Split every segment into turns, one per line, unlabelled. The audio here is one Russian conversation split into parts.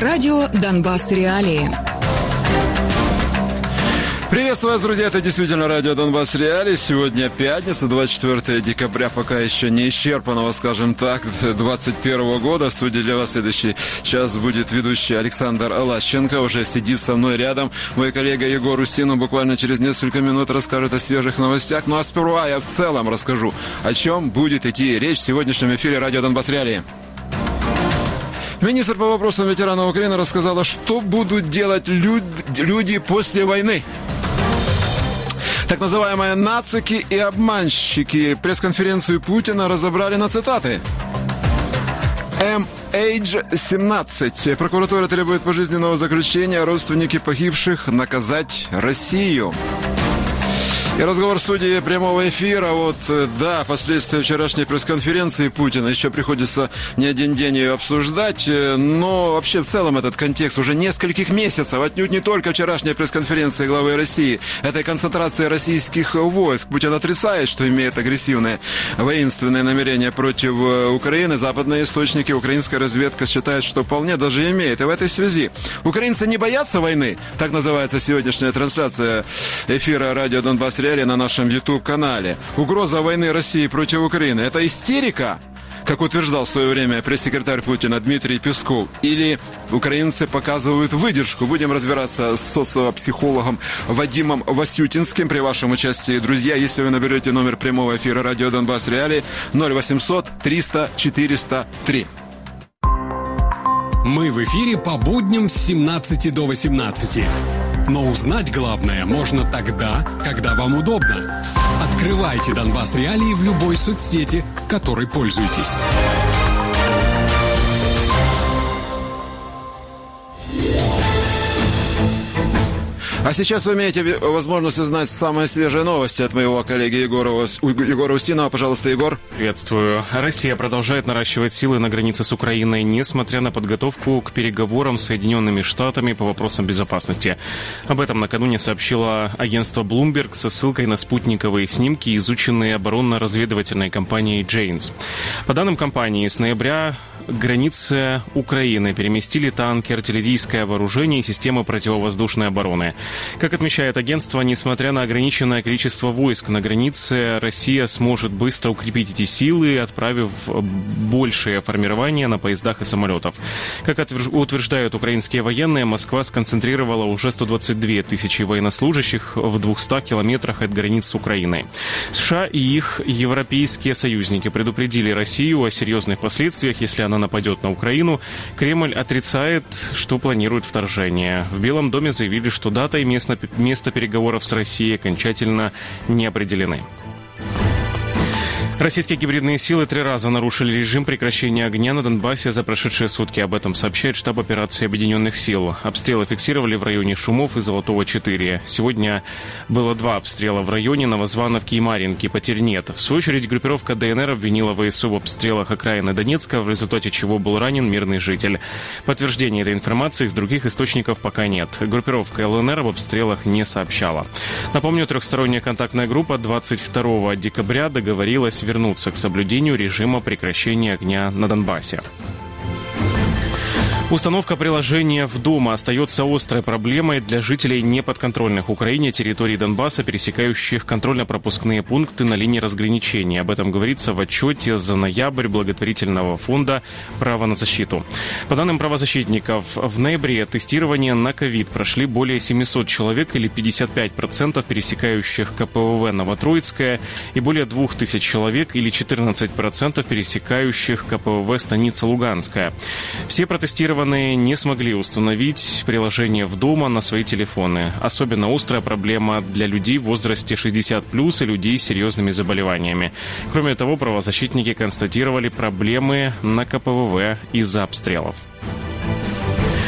Радио «Донбасс. Реалии».
Приветствую вас, друзья, это действительно радио «Донбасс. Реалии». Сегодня пятница, 24 декабря, пока еще не исчерпанного, скажем так, 2021 года. В студии для вас следующий час будет ведущий Александр Лащенко. Уже сидит со мной рядом мой коллега Егор Устинов. Буквально через несколько минут расскажет о свежих новостях. Ну а сперва я в целом расскажу, о чем будет идти речь в сегодняшнем эфире радио «Донбасс. Реалии». Министр по вопросам ветеранов Украины рассказала, что будут делать люди после войны. Так называемые нацики и обманщики. Пресс-конференцию Путина разобрали на цитаты. MH17. Прокуратура требует пожизненного заключения. Родственники погибших наказать Россию. И разговор в студии прямого эфира. Да, последствия вчерашней пресс-конференции Путина. Еще приходится не один день ее обсуждать. Но вообще в целом этот контекст уже нескольких месяцев. Отнюдь не только вчерашняя пресс-конференция главы России. Это и концентрация российских войск. Путин отрицает, что имеет агрессивные воинственные намерения против Украины. Западные источники, украинская разведка считают, что вполне даже имеет. И в этой связи украинцы не боятся войны. Так называется сегодняшняя трансляция эфира радио «Донбасс. Реалии» на нашем YouTube-канале. Угроза войны России против Украины – это истерика, как утверждал в свое время пресс-секретарь Путина Дмитрий Песков, или украинцы показывают выдержку? Будем разбираться с социопсихологом Вадимом Васютинским при вашем участии. Друзья, если вы наберете номер прямого эфира радио «Донбасс. Реалии» 0800 300 403.
Мы в эфире по будням с 17 до 18. Но узнать главное можно тогда, когда вам удобно. Открывайте «Донбасс. Реалии» в любой соцсети, которой пользуетесь.
А сейчас вы имеете возможность узнать самые свежие новости от моего коллеги Егора Устинова. Пожалуйста, Егор.
Приветствую. Россия продолжает наращивать силы на границе с Украиной, несмотря на подготовку к переговорам с Соединенными Штатами по вопросам безопасности. Об этом накануне сообщило агентство Bloomberg со ссылкой на спутниковые снимки, изученные оборонно-разведывательной компанией Janes. По данным компании, с ноября к границе Украины переместили танки, артиллерийское вооружение и системы противовоздушной обороны. Как отмечает агентство, несмотря на ограниченное количество войск на границе, Россия сможет быстро укрепить эти силы, отправив большее формирование на поездах и самолетов. Как утверждают украинские военные, Москва сконцентрировала уже 122 тысячи военнослужащих в 200 километрах от границ с Украиной. США и их европейские союзники предупредили Россию о серьезных последствиях, если она нападет на Украину. Кремль отрицает, что планирует вторжение. В Белом доме заявили, что дата и место переговоров с Россией окончательно не определены. Российские гибридные силы 3 раза нарушили режим прекращения огня на Донбассе за прошедшие сутки. Об этом сообщает штаб операции Объединенных сил. Обстрелы фиксировали в районе Шумов и Золотого 4. Сегодня было 2 обстрела в районе Новозвановки и Марьинки. Потерь нет. В свою очередь, группировка ДНР обвинила ВСУ в обстрелах окраины Донецка, в результате чего был ранен мирный житель. Подтверждения этой информации из других источников пока нет. Группировка ЛНР об обстрелах не сообщала. Напомню, трехсторонняя контактная группа 22 декабря договорилась вернуться к соблюдению режима прекращения огня на Донбассе. Установка приложения в дома остается острой проблемой для жителей неподконтрольных Украине территорий Донбасса, пересекающих контрольно-пропускные пункты на линии разграничения. Об этом говорится в отчете за ноябрь благотворительного фонда «Право на защиту». По данным правозащитников, в ноябре тестирование на ковид прошли более 700 человек или 55% пересекающих КПВВ Новотроицкая и более 2000 человек или 14% пересекающих КПВВ Станица Луганская. Все протестированные не смогли установить приложение в дома на свои телефоны. Особенно острая проблема для людей в возрасте 60+ и людей с серьезными заболеваниями. Кроме того, правозащитники констатировали проблемы на КПВВ из-за обстрелов.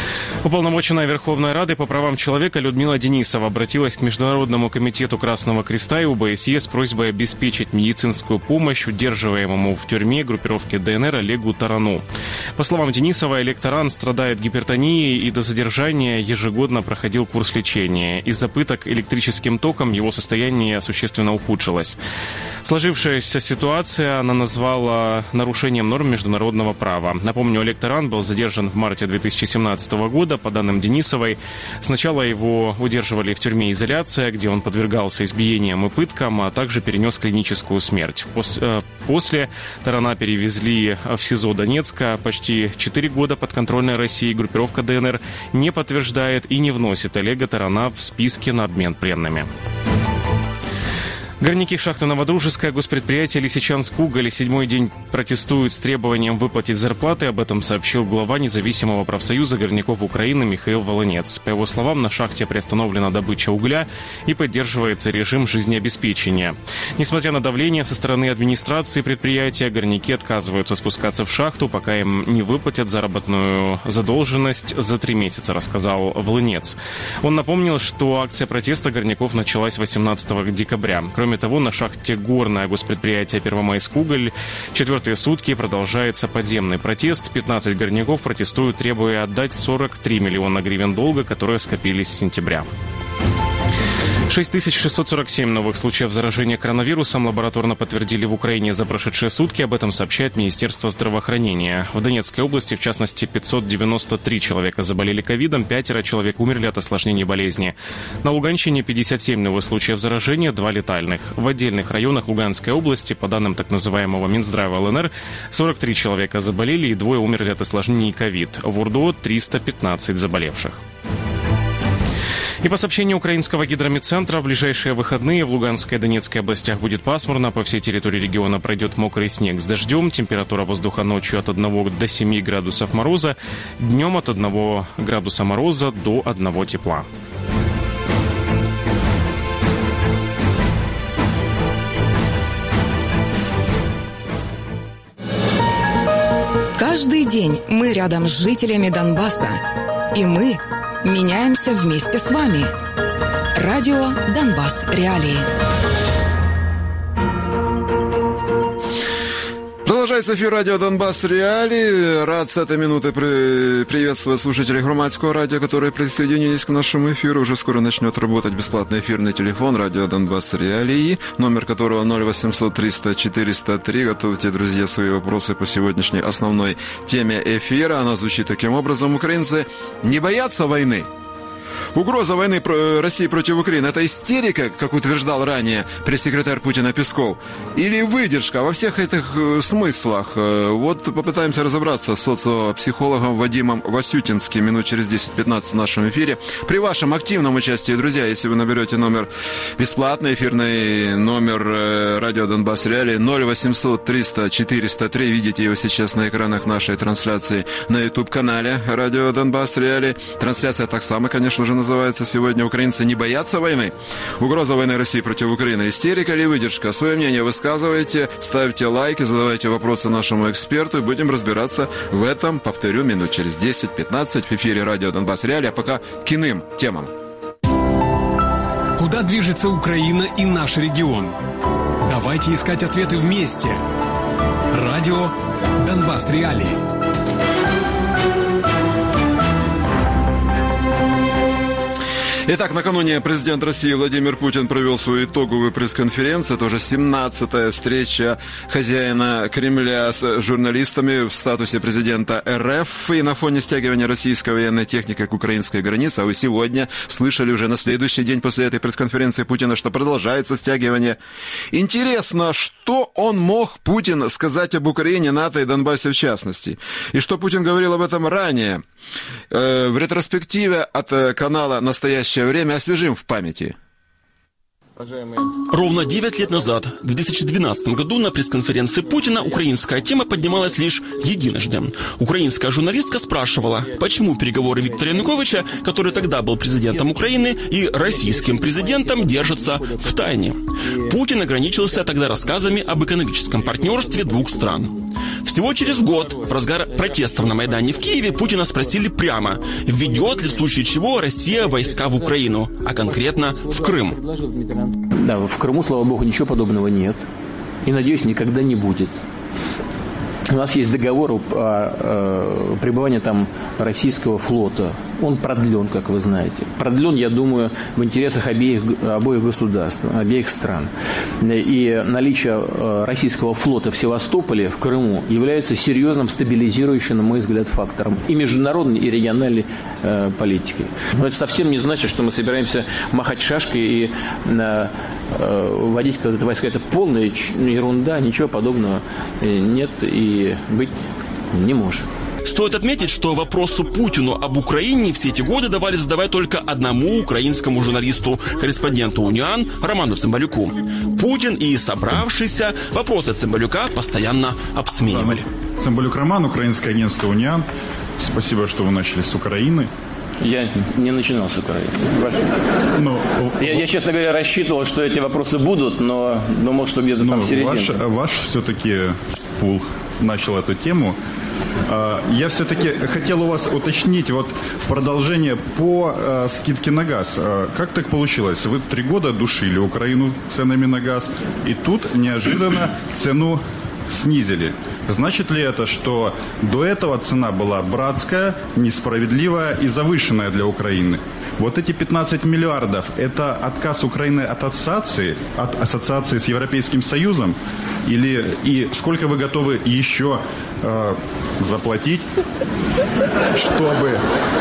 Уполномоченная Верховной Рады по правам человека Людмила Денисова обратилась к Международному комитету Красного Креста и ОБСЕ с просьбой обеспечить медицинскую помощь удерживаемому в тюрьме группировки ДНР Олегу Тарану. По словам Денисова, Олег Таран страдает гипертонией и до задержания ежегодно проходил курс лечения. Из-за пыток электрическим током его состояние существенно ухудшилось. Сложившаяся ситуация она назвала нарушением норм международного права. Напомню, Олег Таран был задержан в марте 2017 года. По данным Денисовой, сначала его удерживали в тюрьме изоляция, где он подвергался избиениям и пыткам, а также перенес клиническую смерть. После Тарана перевезли в СИЗО Донецка. Почти 4 года подконтрольная России группировка ДНР не подтверждает и не вносит Олега Тарана в списки на обмен пленными. Горняки шахты «Новодружеская», госпредприятие «Лисичанск-Уголь» 7-й день протестуют с требованием выплатить зарплаты. Об этом сообщил глава независимого профсоюза горняков Украины Михаил Волынец. По его словам, на шахте приостановлена добыча угля и поддерживается режим жизнеобеспечения. Несмотря на давление со стороны администрации предприятия, горняки отказываются спускаться в шахту, пока им не выплатят заработную задолженность за 3 месяца, рассказал Волынец. Он напомнил, что акция протеста горняков началась 18 декабря. Кроме того, на шахте «Горное» госпредприятие «Первомайск-Уголь» 4-е сутки продолжается подземный протест. 15 горняков протестуют, требуя отдать 43 миллиона гривен долга, которые скопились с сентября. 6647 новых случаев заражения коронавирусом лабораторно подтвердили в Украине за прошедшие сутки. Об этом сообщает Министерство здравоохранения. В Донецкой области, в частности, 593 человека заболели ковидом, 5 человек умерли от осложнений болезни. На Луганщине 57 новых случаев заражения, 2 летальных. В отдельных районах Луганской области, по данным так называемого Минздрава ЛНР, 43 человека заболели и 2 умерли от осложнений ковид. В УРДО 315 заболевших. И по сообщению украинского гидрометцентра, в ближайшие выходные в Луганской и Донецкой областях будет пасмурно. По всей территории региона пройдет мокрый снег с дождем. Температура воздуха ночью от 1 до 7 градусов мороза. Днем от 1 градуса мороза до 1 тепла.
Каждый день мы рядом с жителями Донбасса. И мы меняемся вместе с вами. Радио «Донбасс. Реалии».
Продолжается эфир радио «Донбасс. Реалии». Рад с этой минуты приветствовать слушателей громадского радио, которые присоединились к нашему эфиру. Уже скоро начнет работать бесплатный эфирный телефон радио «Донбасс. Реалии», номер которого 0800 300 403. Готовьте, друзья, свои вопросы по сегодняшней основной теме эфира. Она звучит таким образом. Украинцы не боятся войны? Угроза войны России против Украины – это истерика, как утверждал ранее пресс-секретарь Путина Песков, или выдержка? Во всех этих смыслах вот попытаемся разобраться с социопсихологом Вадимом Васютинским минут через 10-15 в нашем эфире. При вашем активном участии, друзья, если вы наберете номер бесплатный, эфирный номер радио «Донбасс. Реалии» 0800 300 403, видите его сейчас на экранах нашей трансляции на YouTube-канале радио «Донбасс. Реалии». Трансляция так само, конечно же, называется сегодня «Украинцы не боятся войны». Угроза войны России против Украины. Истерика или выдержка? Свое мнение высказывайте, ставьте лайки, задавайте вопросы нашему эксперту и будем разбираться в этом, повторю, минут через 10-15 в эфире радио «Донбасс. Реалии». А пока к иным темам.
Куда движется Украина и наш регион? Давайте искать ответы вместе. Радио «Донбасс. Реалии».
Итак, накануне президент России Владимир Путин провел свою итоговую пресс-конференцию. Это уже 17-я встреча хозяина Кремля с журналистами в статусе президента РФ. И на фоне стягивания российской военной техники к украинской границе, а вы сегодня слышали уже на следующий день после этой пресс-конференции Путина, что продолжается стягивание. Интересно, что он мог, Путин, сказать об Украине, НАТО и Донбассе в частности? И что Путин говорил об этом ранее? В ретроспективе от канала «Настоящее время» освежим в памяти.
Ровно 9 лет назад, в 2012 году, на пресс-конференции Путина украинская тема поднималась лишь единожды. Украинская журналистка спрашивала, почему переговоры Виктора Януковича, который тогда был президентом Украины, и российским президентом держатся в тайне. Путин ограничился тогда рассказами об экономическом партнерстве двух стран. В Всего через год, в разгар протестов на Майдане в Киеве, Путина спросили прямо, введет ли в случае чего Россия войска в Украину, а конкретно в Крым.
Да, в Крыму, слава богу, ничего подобного нет. И, надеюсь, никогда не будет. У нас есть договор о пребывании там российского флота. Он продлен, как вы знаете. Продлен, я думаю, в интересах обоих государств, обеих стран. И наличие российского флота в Севастополе, в Крыму, является серьезным стабилизирующим, на мой взгляд, фактором и международной, и региональной политикой. Но это совсем не значит, что мы собираемся махать шашкой и вводить какие-то войска. Это полная ерунда, ничего подобного нет и быть не может.
Стоит отметить, что вопросу Путину об Украине все эти годы давали задавать только одному украинскому журналисту, корреспонденту «Униан» Роману Цымбалюку. Путин и собравшиеся вопросы Цымбалюка постоянно обсмеивали.
Цымбалюк Роман, украинское агентство «Униан». Спасибо, что вы начали с Украины.
Я не начинал с Украины. Я, честно говоря, рассчитывал, что эти вопросы будут, но думал, что где-то там в середине.
Ваш все-таки пул начал эту тему. Я все-таки хотел у вас уточнить вот в продолжение по скидке на газ. Как так получилось? Вы 3 года душили Украину ценами на газ, и тут неожиданно цену снизили. Значит ли это, что до этого цена была братская, несправедливая и завышенная для Украины? Вот эти 15 миллиардов – это отказ Украины от ассоциации с Европейским Союзом? И сколько вы готовы еще заплатить, чтобы...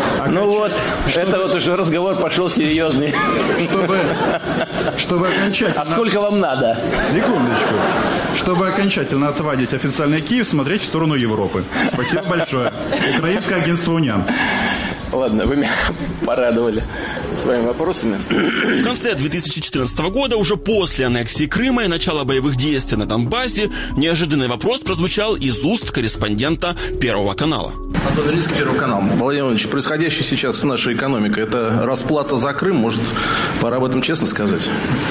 Это вот уже разговор пошел серьезный.
Чтобы окончательно...
А сколько вам надо?
Секундочку. Чтобы окончательно отводить официальный Киев, смотреть в сторону Европы. Спасибо большое. Украинское агентство «Униан».
Ладно, вы меня порадовали своими вопросами.
В конце 2014 года, уже после аннексии Крыма и начала боевых действий на Донбассе, неожиданный вопрос прозвучал из уст корреспондента Первого канала.
Антон Ильинский, Первый канал. Владимир Иванович, происходящее сейчас с нашей экономикой – это расплата за Крым? Может, пора об этом честно сказать?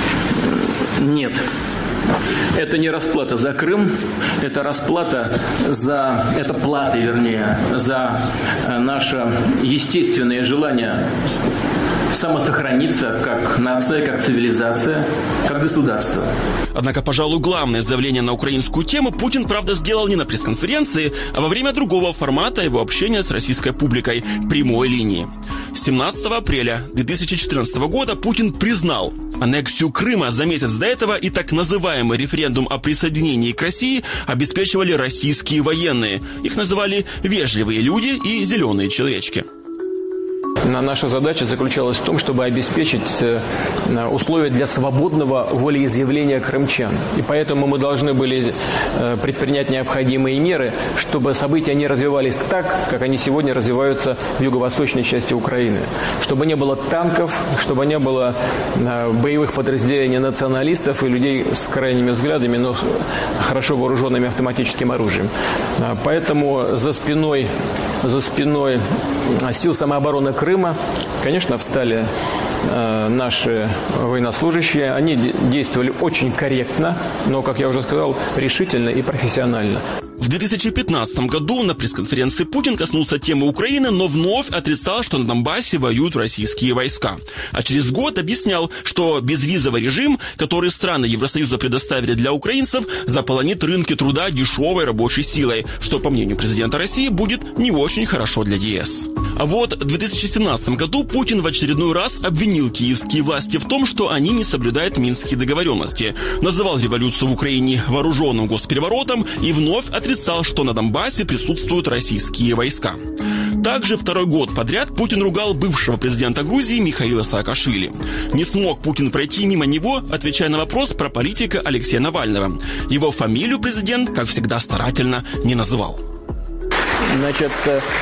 Нет. Это не расплата за Крым, это расплата это плата, вернее, за наше естественное желание самосохраниться как нация, как цивилизация, как государство.
Однако, пожалуй, главное заявление на украинскую тему Путин, правда, сделал не на пресс-конференции, а во время другого формата его общения с российской публикой – прямой линии. 17 апреля 2014 года Путин признал аннексию Крыма за месяц до этого, и так называемый референдум о присоединении к России обеспечивали российские военные. Их называли «вежливые люди» и «зеленые человечки».
Наша задача заключалась в том, чтобы обеспечить условия для свободного волеизъявления крымчан. И поэтому мы должны были предпринять необходимые меры, чтобы события не развивались так, как они сегодня развиваются в юго-восточной части Украины. Чтобы не было танков, чтобы не было боевых подразделений националистов и людей с крайними взглядами, но хорошо вооруженными автоматическим оружием. Поэтому за спиной сил самообороны Крыма, конечно, встали наши военнослужащие. Они действовали очень корректно, но, как я уже сказал, решительно и профессионально.
В 2015 году на пресс-конференции Путин коснулся темы Украины, но вновь отрицал, что на Донбассе воюют российские войска. А через год объяснял, что безвизовый режим, который страны Евросоюза предоставили для украинцев, заполонит рынки труда дешевой рабочей силой, что, по мнению президента России, будет не очень хорошо для ЕС. А вот в 2017 году Путин в очередной раз обвинил киевские власти в том, что они не соблюдают минские договоренности, называл революцию в Украине вооруженным госпереворотом и вновь отрицал, что на Донбассе присутствуют российские войска. Также второй год подряд Путин ругал бывшего президента Грузии Михаила Саакашвили. Не смог Путин пройти мимо него, отвечая на вопрос про политика Алексея Навального. Его фамилию президент, как всегда, старательно не называл.
Значит,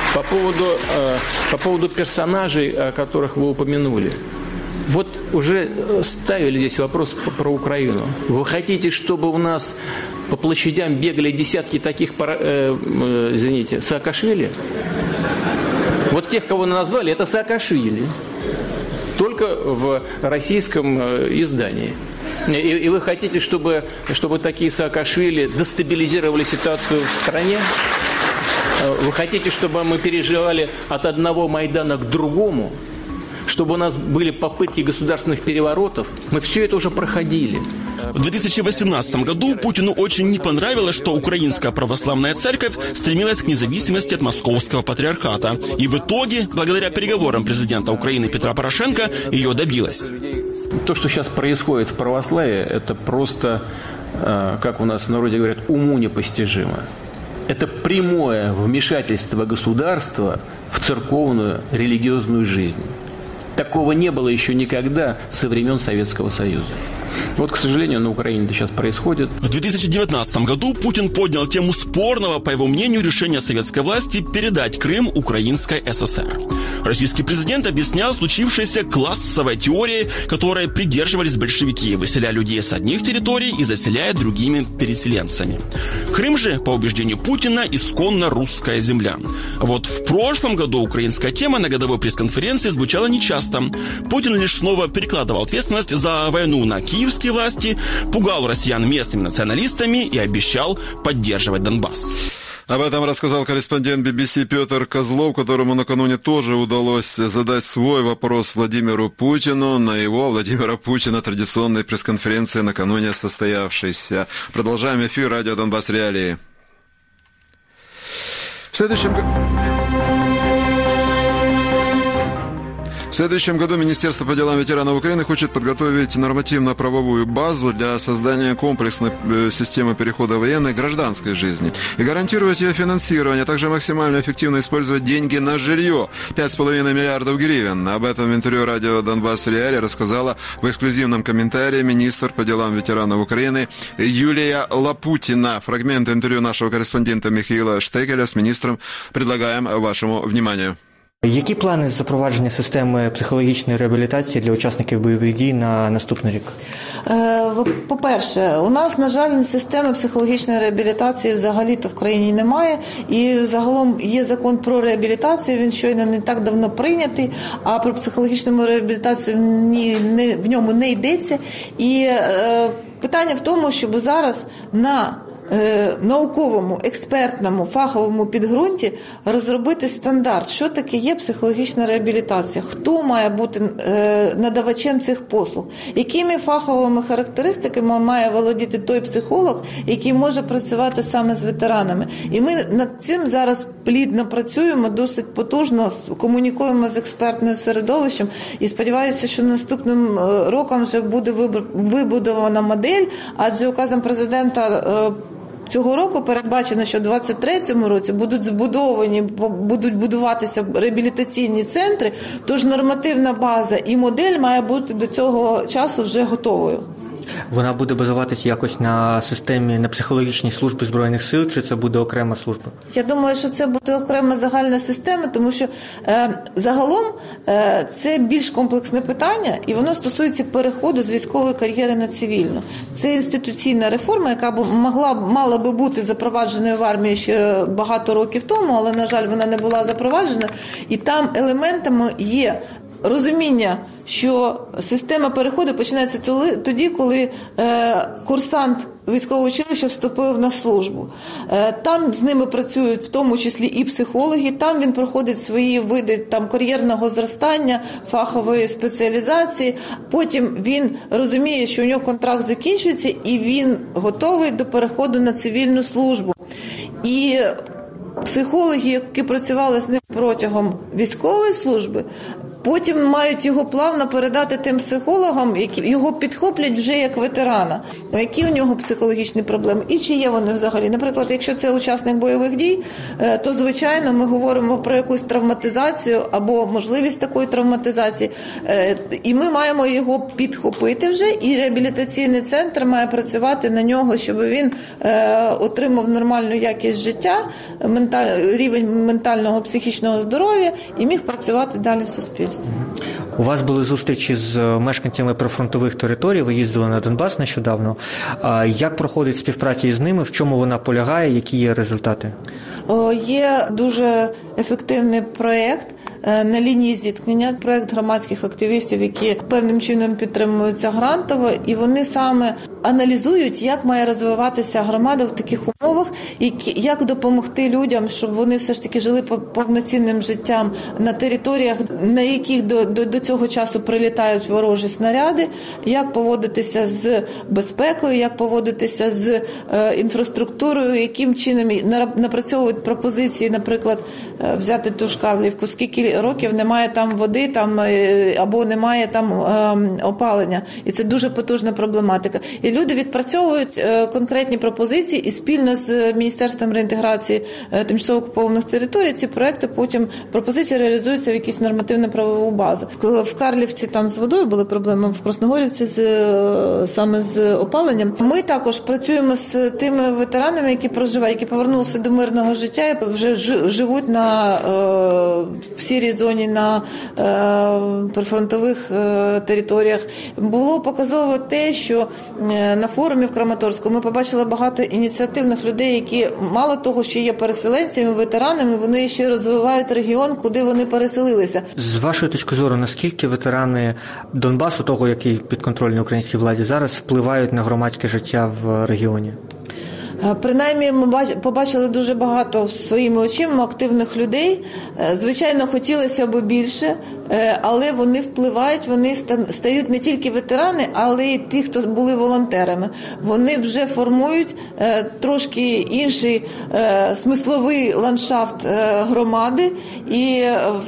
по поводу персонажей, о которых вы упомянули. Вот уже ставили здесь вопрос про Украину. Вы хотите, чтобы у нас по площадям бегали десятки таких, Саакашвили? Вот тех, кого назвали, это Саакашвили. Только в российском издании. И вы хотите, чтобы такие Саакашвили дестабилизировали ситуацию в стране? Вы хотите, чтобы мы переживали от одного Майдана к другому? Чтобы у нас были попытки государственных переворотов? Мы все это уже проходили.
В 2018 году Путину очень не понравилось, что Украинская православная церковь стремилась к независимости от московского патриархата. И в итоге, благодаря переговорам президента Украины Петра Порошенко, ее добилась.
То, что сейчас происходит в православии, это просто, как у нас в народе говорят, уму непостижимо. Это прямое вмешательство государства в церковную религиозную жизнь. Такого не было еще никогда со времен Советского Союза. Вот, к сожалению, на Украине это сейчас происходит.
В 2019 году Путин поднял тему спорного, по его мнению, решения советской власти передать Крым Украинской ССР. Российский президент объяснял случившееся классовой теорией, которой придерживались большевики, выселяя людей с одних территорий и заселяя другими переселенцами. Крым же, по убеждению Путина, исконно русская земля. Вот в прошлом году украинская тема на годовой пресс-конференции звучала нечасто. Путин лишь снова перекладывал ответственность за войну на киевские власти, пугал россиян местными националистами и обещал поддерживать Донбасс.
Об этом рассказал корреспондент BBC Петр Козлов, которому накануне тоже удалось задать свой вопрос Владимиру Путину на его, Владимира Путина, традиционной пресс-конференции накануне состоявшейся. Продолжаем эфир «Радио Донбасс Реалии». В следующем году Министерство по делам ветеранов Украины хочет подготовить нормативно-правовую базу для создания комплексной системы перехода военной к гражданской жизни и гарантировать ее финансирование, а также максимально эффективно использовать деньги на жилье – 5,5 миллиардов гривен. Об этом в интервью радио «Донбасс Реалии» рассказала в эксклюзивном комментарии министр по делам ветеранов Украины Юлия Лапутина. Фрагмент интервью нашего корреспондента Михаила Штекеля с министром предлагаем вашему вниманию.
Які плани з запровадження системи психологічної реабілітації для учасників бойових дій на наступний рік?
По-перше, у нас, на жаль, системи психологічної реабілітації взагалі-то в країні немає. І загалом є закон про реабілітацію, він щойно не так давно прийнятий, а про психологічну реабілітацію в ньому не йдеться. І питання в тому, щоб зараз на науковому, експертному, фаховому підґрунті розробити стандарт, що таке є психологічна реабілітація, хто має бути надавачем цих послуг, якими фаховими характеристиками має володіти той психолог, який може працювати саме з ветеранами. І ми над цим зараз плідно працюємо, досить потужно, комунікуємо з експертним середовищем і сподіваюся, що наступним роком вже буде вибудована модель, адже указом президента цього року передбачено, що в 2023 році будуть будуватися реабілітаційні центри, тож нормативна база і модель має бути до цього часу вже готовою.
Вона буде базуватися якось на системі, на психологічній службі Збройних сил, чи це буде окрема служба?
Я думаю, що це буде окрема загальна система, тому що загалом це більш комплексне питання, і воно стосується переходу з військової кар'єри на цивільну. Це інституційна реформа, яка мала би бути запровадженою в армії ще багато років тому, але, на жаль, вона не була запроваджена. І там елементами є розуміння, що система переходу починається тоді, коли курсант військового училища вступив на службу. Там з ними працюють в тому числі і психологи, там він проходить свої види кар'єрного зростання, фахової спеціалізації, потім він розуміє, що у нього контракт закінчується і він готовий до переходу на цивільну службу. І психологи, які працювали з ним протягом військової служби, потім мають його плавно передати тим психологам, які його підхоплять вже як ветерана. Які у нього психологічні проблеми і чи є вони взагалі. Наприклад, якщо це учасник бойових дій, то, звичайно, ми говоримо про якусь травматизацію або можливість такої травматизації. І ми маємо його підхопити вже, і реабілітаційний центр має працювати на нього, щоб він отримав нормальну якість життя, рівень ментального, психічного здоров'я і міг працювати далі в суспільстві.
У вас були зустрічі з мешканцями прифронтових територій, ви їздили на Донбас нещодавно. Як проходить співпраця із ними, в чому вона полягає, які є результати?
Є дуже ефективний проєкт на лінії зіткнення. Проект громадських активістів, які певним чином підтримуються грантово, і вони саме аналізують, як має розвиватися громада в таких умовах, як допомогти людям, щоб вони все ж таки жили повноцінним життям на територіях, на яких до цього часу прилітають ворожі снаряди, як поводитися з безпекою, як поводитися з інфраструктурою, яким чином напрацьовують пропозиції, наприклад, взяти ту ж Карлівку, скільки років немає там води там, або немає там опалення. І це дуже потужна проблематика. І люди відпрацьовують конкретні пропозиції і спільно з Міністерством реінтеграції тимчасово окупованих територій ці проекти потім пропозиції реалізуються в якусь нормативно-правову базу. В Карлівці там з водою були проблеми, в Красногорівці саме з опаленням. Ми також працюємо з тими ветеранами, які проживають, які повернулися до мирного життя і вже живуть в сірій зоні, на прифронтових територіях. Було показово те, що на форумі в Краматорську ми побачили багато ініціативних людей, які мало того, що є переселенцями, ветеранами, вони ще розвивають регіон, куди вони переселилися.
З вашої точки зору, наскільки ветерани Донбасу, того, який підконтрольний українській владі зараз, впливають на громадське життя в регіоні?
Принаймні, ми побачили дуже багато своїми очима активних людей. Звичайно, хотілося б більше, але вони впливають, вони стають не тільки ветерани, але й ті, хто були волонтерами. Вони вже формують трошки інший смисловий ландшафт громади і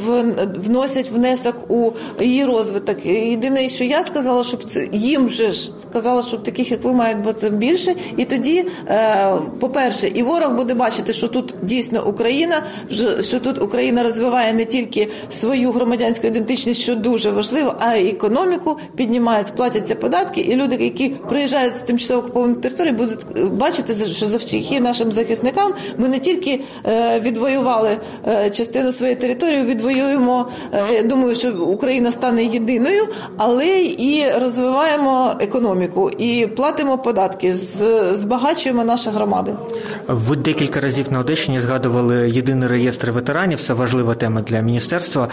вносять внесок у її розвиток. Єдине, що я сказала, щоб їм вже ж сказала, щоб таких, як ви, мають бути більше. І тоді, по-перше, і ворог буде бачити, що тут дійсно Україна, що тут Україна розвиває не тільки свою громадянську ідентичність, що дуже важливо, а й економіку, піднімають, платяться податки, і люди, які приїжджають з тимчасово окупованих територій, будуть бачити, що завдяки нашим захисникам ми не тільки відвоювали частину своєї території, відвоюємо, я думаю, що Україна стане єдиною, але і розвиваємо економіку, і платимо податки, збагачуємо наші громади.
Ви декілька разів на Одещині згадували єдиний реєстр ветеранів, це важлива тема для міністерства.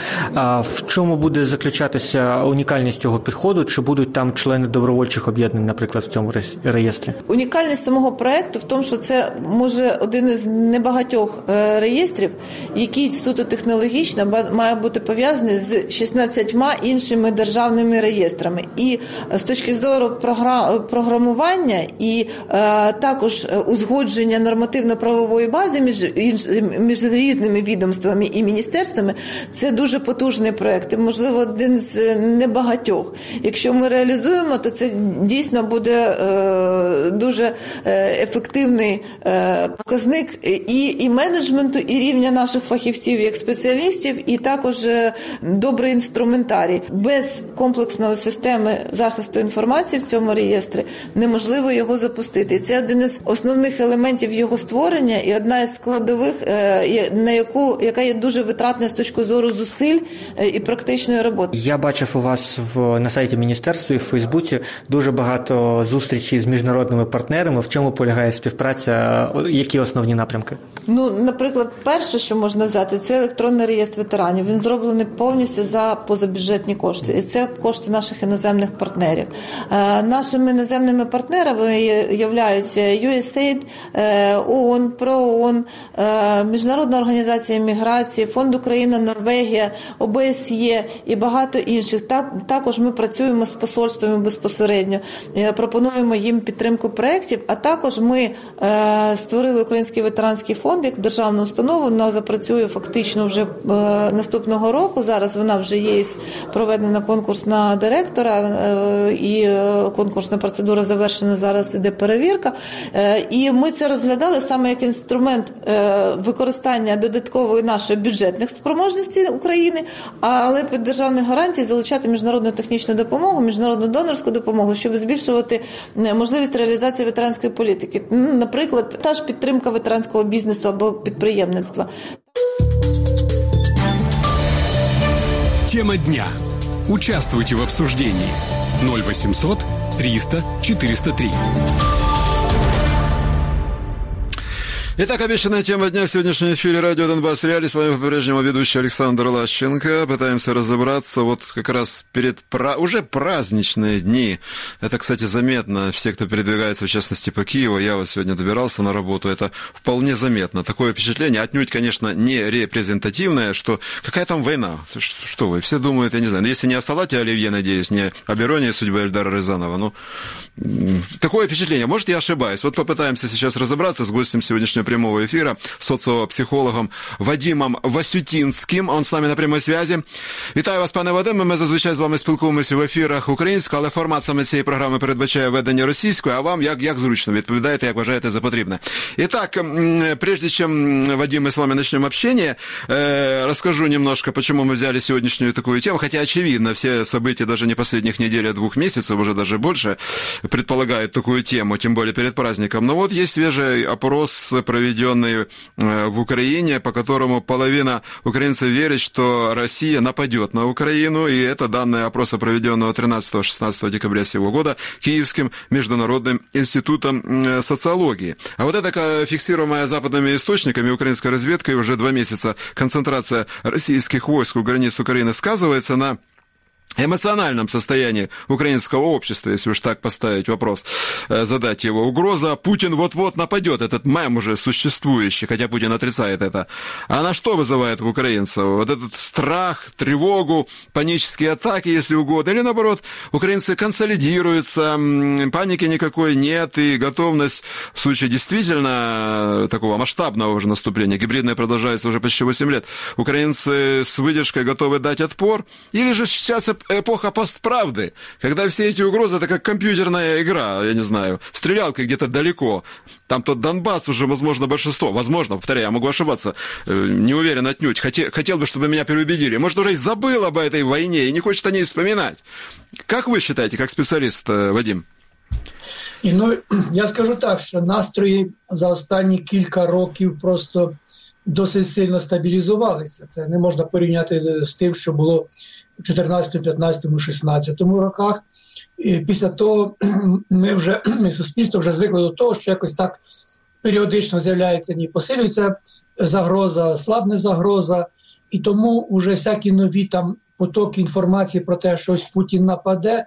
В чому буде заключатися унікальність цього підходу? Чи будуть там члени добровольчих об'єднань, наприклад, в цьому реєстрі?
Унікальність самого проєкту в тому, що це, може, один із небагатьох реєстрів, який суто технологічно має бути пов'язаний з 16 іншими державними реєстрами. І з точки зору програмування і також узгодження нормативно-правової бази між різними відомствами і міністерствами, це дуже потужний проєкт, і, можливо, один з небагатьох. Якщо ми реалізуємо, то це дійсно буде дуже ефективний показник і менеджменту, і рівня наших фахівців, як спеціалістів, і також добрий інструментарій. Без комплексної системи захисту інформації в цьому реєстрі неможливо його запустити. І це один із основних елементів його створення і одна із складових, яка є дуже витратна з точки зору зусиль і практичної роботи.
Я бачив у вас на сайті міністерства і в Фейсбуці дуже багато зустрічей з міжнародними партнерами. В чому полягає співпраця? Які основні напрямки?
Наприклад, перше, що можна взяти, це електронний реєстр ветеранів. Він зроблений повністю за позабюджетні кошти. І це кошти наших іноземних партнерів. Нашими іноземними партнерами являються USAID, ООН, ПРООН, Міжнародна організація міграції, Фонд Україна, Норвегія, ОБСЄ і багато інших. Також ми працюємо з посольствами безпосередньо, пропонуємо їм підтримку проєктів, а також ми створили Український ветеранський фонд як державну установу, вона запрацює фактично вже наступного року. Зараз вона вже є, проведена конкурс на директора, і конкурсна процедура завершена, зараз іде перевірка. І ми це розглядали саме як інструмент використання додаткової нашої бюджетних спроможностей України, але під державні гарантії залучати міжнародну технічну допомогу, міжнародну донорську допомогу, щоб збільшувати можливість реалізації ветеранської політики. Наприклад, та ж підтримка ветеранського бізнесу або підприємництва.
Тема дня. Участвуйте в обсуждении. 0800 300 403.
Итак, обещанная тема дня в сегодняшнем эфире радио «Донбасс Реалии». С вами по-прежнему ведущий Александр Лащенко. Пытаемся разобраться вот как раз перед уже праздничные дни. Это, кстати, заметно. Все, кто передвигается, в частности, по Киеву. Я вот сегодня добирался на работу. Это вполне заметно. Такое впечатление, отнюдь, конечно, не репрезентативное, что какая там война. Что вы, все думают, я не знаю. Если не о салате оливье, надеюсь, не об иронии судьбы Эльдара Рязанова. Ну, такое впечатление. Может, я ошибаюсь. Вот попытаемся сейчас разобраться с гостем сегодняшнего прямого эфира, социопсихологом Вадимом Васютінським. Он з нами на прямій зв'язі. Вітаю вас, пане Вадиме. Ми зазвичай з вами спілкуємося в ефірах українською, але формат саме цієї програми передбачає ведення російською, а вам як зручно, відповідаєте, як вважаєте за потрібне. Итак, прежде чем, Вадим, мы с вами начнем общение, расскажу немножко, почему мы взяли сегодняшнюю такую тему, хотя, очевидно, все события даже не последних недель, а 2 месяцев, уже даже больше, предполагают такую тему, тем более перед праздником. Но вот есть свежий опрос, проведенный в Украине, по которому половина украинцев верит, что Россия нападет на Украину, и это данные опроса, проведенного 13-16 декабря сего года Киевским международным институтом социологии. А вот это фиксируемая западными источниками украинской разведкой уже 2 месяца концентрация российских войск у границ Украины сказывается на эмоциональном состоянии украинского общества, если уж так поставить вопрос, задать его. Угроза «Путин вот-вот нападет», этот мем уже существующий, хотя Путин отрицает это. А на что вызывает у украинцев? Вот этот страх, тревогу, панические атаки, если угодно. Или наоборот, украинцы консолидируются, паники никакой нет, и готовность в случае действительно такого масштабного уже наступления, гибридное продолжается уже почти 8 лет, украинцы с выдержкой готовы дать отпор. Или же сейчас эпоха постправды, когда все эти угрозы, это как компьютерная игра, я не знаю, стрелялка где-то далеко. Там тот Донбасс уже, возможно, большинство. Возможно, повторяю, я могу ошибаться. Не уверен отнюдь. Хотел бы, чтобы меня переубедили. Может, уже и забыл об этой войне и не хочет о ней вспоминать. Как вы считаете, как специалист, Вадим?
Ну, я скажу так, що настрої за останні кілька років просто досить сильно стабілізувалися. Це не можна порівняти з тим, що було у 14, 15, 16 роках. І після того суспільство вже звикло до того, що якось так періодично з'являється, ні посилюється загроза, слабне загроза. І тому вже всякі нові там потоки інформації про те, що ось Путін нападе,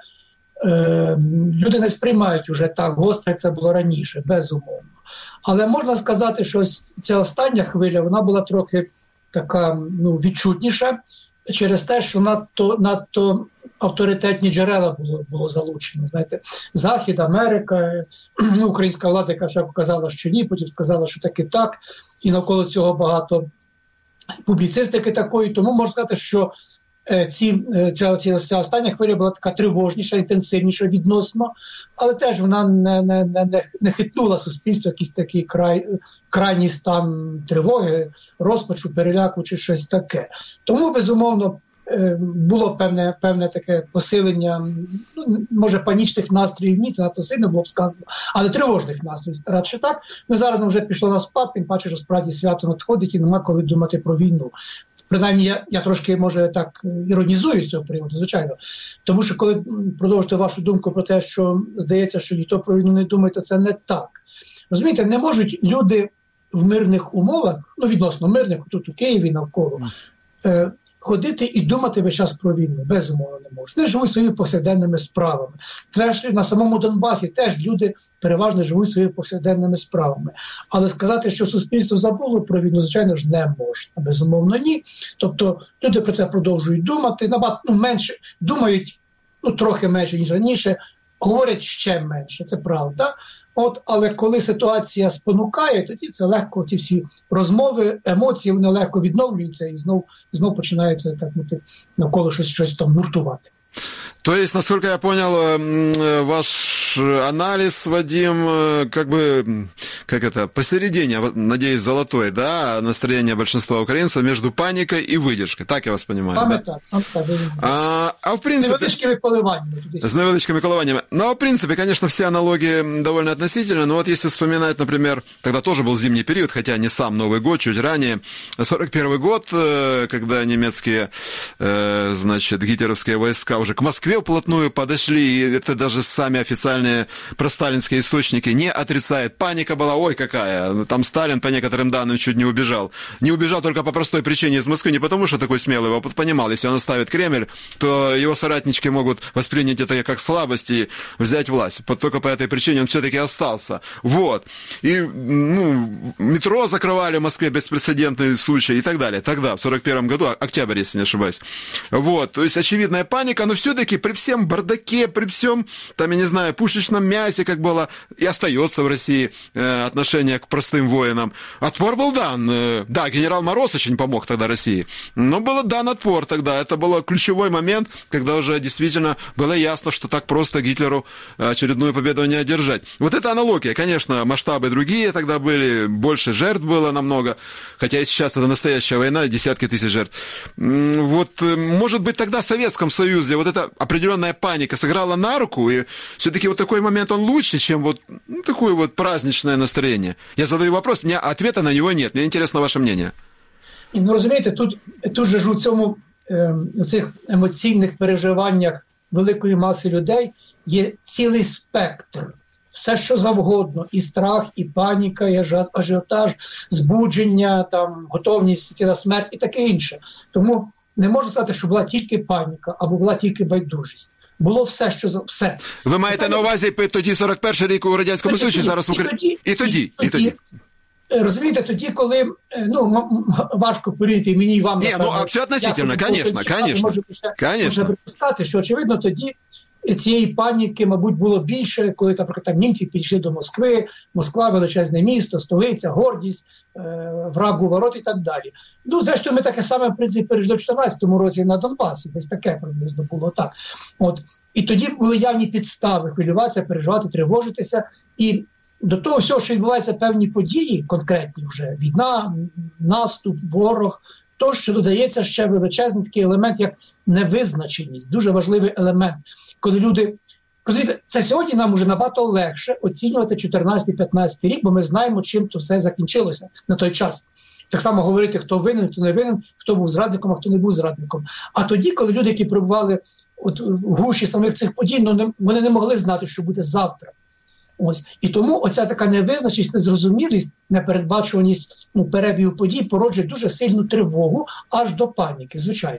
люди не сприймають уже так гостро, як це було раніше, безумовно. Але можна сказати, що ця остання хвиля, вона була трохи така відчутніша, через те, що надто авторитетні джерела було залучено. Знаєте, Захід, Америка, українська влада, яка спочатку казала, що ні, потім сказала, що таки так, і навколо цього багато публіцистики такої. Тому можна сказати, що ця остання хвиля була така тривожніша, інтенсивніша відносно, але теж вона не хитнула суспільство, якийсь такий крайній стан тривоги, розпачу, переляку чи щось таке. Тому, безумовно, було певне таке посилення, може панічних настроїв, ні, це надто сильно було б сказано, але тривожних настроїв, радше так. Ми зараз вже пішло на спад, тим паче, що справді свято надходить і нема коли думати про війну. Принаймні, я трошки, може, так іронізую з цього приводу, звичайно. Тому що, коли продовжити вашу думку про те, що здається, що ніхто про війну не думає, то це не так. Розумієте, не можуть люди в мирних умовах, відносно мирних, тут у Києві навколо, ходити і думати весь час про війну. Безумовно не можуть. Вони живуть своїми повсякденними справами. На самому Донбасі теж люди переважно живуть своїми повсякденними справами. Але сказати, що суспільство забуло про війну, звичайно ж, не можна. Безумовно, ні. Тобто люди про це продовжують думати, набагато менше, думають трохи менше, ніж раніше, говорять ще менше, це правда. Але коли ситуація спонукає, тоді це легко, ці всі розмови, емоції, вони легко відновлюються і знов починається так навколо щось там гуртувати.
То есть, насколько я понял, ваш анализ, Вадим, посередине, надеюсь, золотой, да, настроение большинства украинцев между паникой и выдержкой. Так я вас понимаю,
саме
да?
Так, саме так.
А в принципе... С невеличкими коливаниями. Но, в принципе, конечно, все аналогии довольно относительны, но вот если вспоминать, например, тогда тоже был зимний период, хотя не сам Новый год, чуть ранее, 41 год, когда немецкие, гитлеровские войска уже к Москве вплотную подошли, и это даже сами официальные просталинские источники, не отрицает. Паника была, ой, какая. Там Сталин, по некоторым данным, чуть не убежал. Не убежал только по простой причине из Москвы, не потому что такой смелый, а понимал, если он оставит Кремль, то его соратнички могут воспринять это как слабость и взять власть. Только по этой причине он все-таки остался. Вот. И, метро закрывали в Москве, беспрецедентный случай и так далее. Тогда, в 41 году, октябрь, если не ошибаюсь. Вот. То есть, очевидная паника, но все-таки при всем бардаке, при всем, там, я не знаю, пушечном мясе, как было, и остается в России отношение к простым воинам. Отпор был дан. Да, генерал Мороз очень помог тогда России, но был дан отпор тогда. Это был ключевой момент, когда уже действительно было ясно, что так просто Гитлеру очередную победу не одержать. Вот это аналогия. Конечно, масштабы другие тогда были, больше жертв было намного, хотя и сейчас это настоящая война, десятки тысяч жертв. Вот, может быть, тогда в Советском Союзе вот эта определенная паника сыграла на руку, и все-таки вот такой момент, он лучше, чем вот такое вот праздничное настроение. Я задаю вопрос, у меня ответа на него нет. Мне интересно ваше мнение.
Ну, розумієте, тут же ж у цих емоційних переживаннях великої маси людей є цілий спектр. Все, що завгодно. І страх, і паніка, і ажіотаж, збудження, там, готовність йти на смерть і таке інше. Тому не можна сказати, що була тільки паніка або була тільки байдужість. Було все.
Ви маєте на увазі тоді 41-й рік у Радянському Союзі, зараз в Україні? І тоді.
Розумієте, тоді, коли, важко порівняти мені і вам...
Ні, все относительно, конечно.
Можна припускати, що, очевидно, тоді цієї паніки, мабуть, було більше, коли, наприклад, там німці підійшли до Москви, Москва – величезне місто, столиця, гордість, враг у ворот і так далі. Зрештою, ми таке саме, в принципі, пережили в 14-му році на Донбасі, десь таке приблизно було так. І тоді були явні підстави хвилюватися, переживати, тривожитися, і до того всього, що відбуваються певні події, конкретні вже, війна, наступ, ворог, то, що додається ще величезний такий елемент, як невизначеність, дуже важливий елемент. Коли люди, розумієте, це сьогодні нам уже набагато легше оцінювати 14-15 рік, бо ми знаємо, чим то все закінчилося на той час. Так само говорити, хто винен, хто не винен, хто був зрадником, а хто не був зрадником. А тоді, коли люди, які перебували в гущі самих цих подій, вони не могли знати, що буде завтра. І тому оця така невизначеність, незрозумілість, непередбачуваність перебігу подій породжує дуже сильну тривогу аж до паніки, звичайно.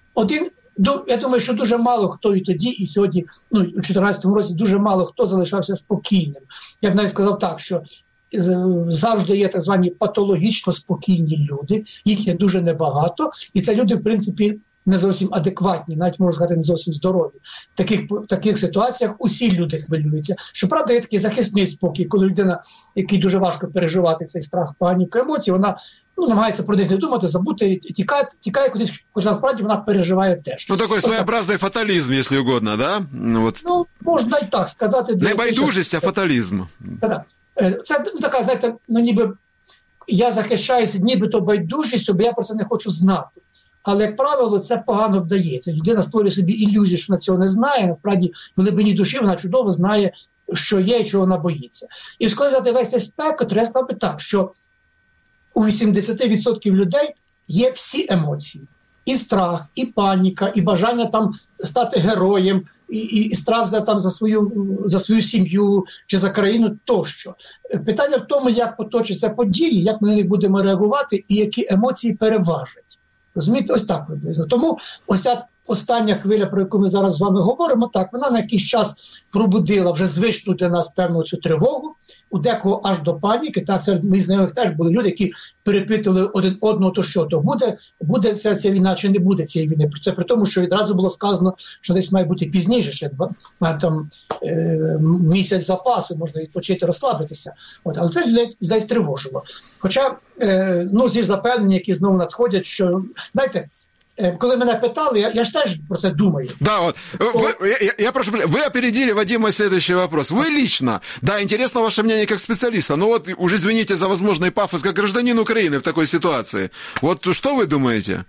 Я думаю, що дуже мало хто і тоді, і сьогодні, у 2014 році, дуже мало хто залишався спокійним. Я б навіть сказав так, що завжди є так звані патологічно спокійні люди, їх є дуже небагато, і це люди, в принципі, не зовсім адекватні, навіть можна сказати, не зовсім здорові. В таких ситуаціях усі люди хвилюються. Щоправда, є такий захисний спокій, коли людина, якій дуже важко переживати цей страх, паніку, емоції, вона намагається про них не думати, забути, тікає кудись, хоча насправді вона переживає теж.
Такий своєобразний фаталізм, якщо угодно, да?
Можна і так сказати.
Не байдужість, а фаталізм.
Це така, знаєте, ніби я захищаюся нібито байдужістю, бо я про це не хочу знати. Але, як правило, це погано вдається. Людина створює собі ілюзію, що вона цього не знає. Насправді, в глибині душі вона чудово знає, що є і чого вона боїться. І коли взяти весь цей спектр, я сказав би так, що у 80% людей є всі емоції. І страх, і паніка, і бажання там стати героєм, і страх за свою сім'ю чи за країну тощо. Питання в тому, як поточаться події, як ми на них будемо реагувати і які емоції переважать. Розумієте, ось так приблизно. Тому ось ця остання хвиля, про яку ми зараз з вами говоримо, так, вона на якийсь час пробудила вже звичну для нас певну цю тривогу, у декого аж до паніки. Так, серед моїх знайомих теж були люди, які перепитували один одного, то що, то буде ця війна чи не буде цієї війни. Це при тому, що відразу було сказано, що десь має бути пізніше, ще там місяць запасу, можна відпочити, розслабитися. Але це людей стривожило. Хоча, ці запевнення, які знову надходять, що, знаєте, коли мене питали, я ж теж про це думаю.
Да, я прошу, вы опередили, Вадим, мой следующий вопрос. Вы лично, да, интересно ваше мнение как специалиста, но уже извините за возможный пафос, как гражданин Украины в такой ситуации. Что вы думаете?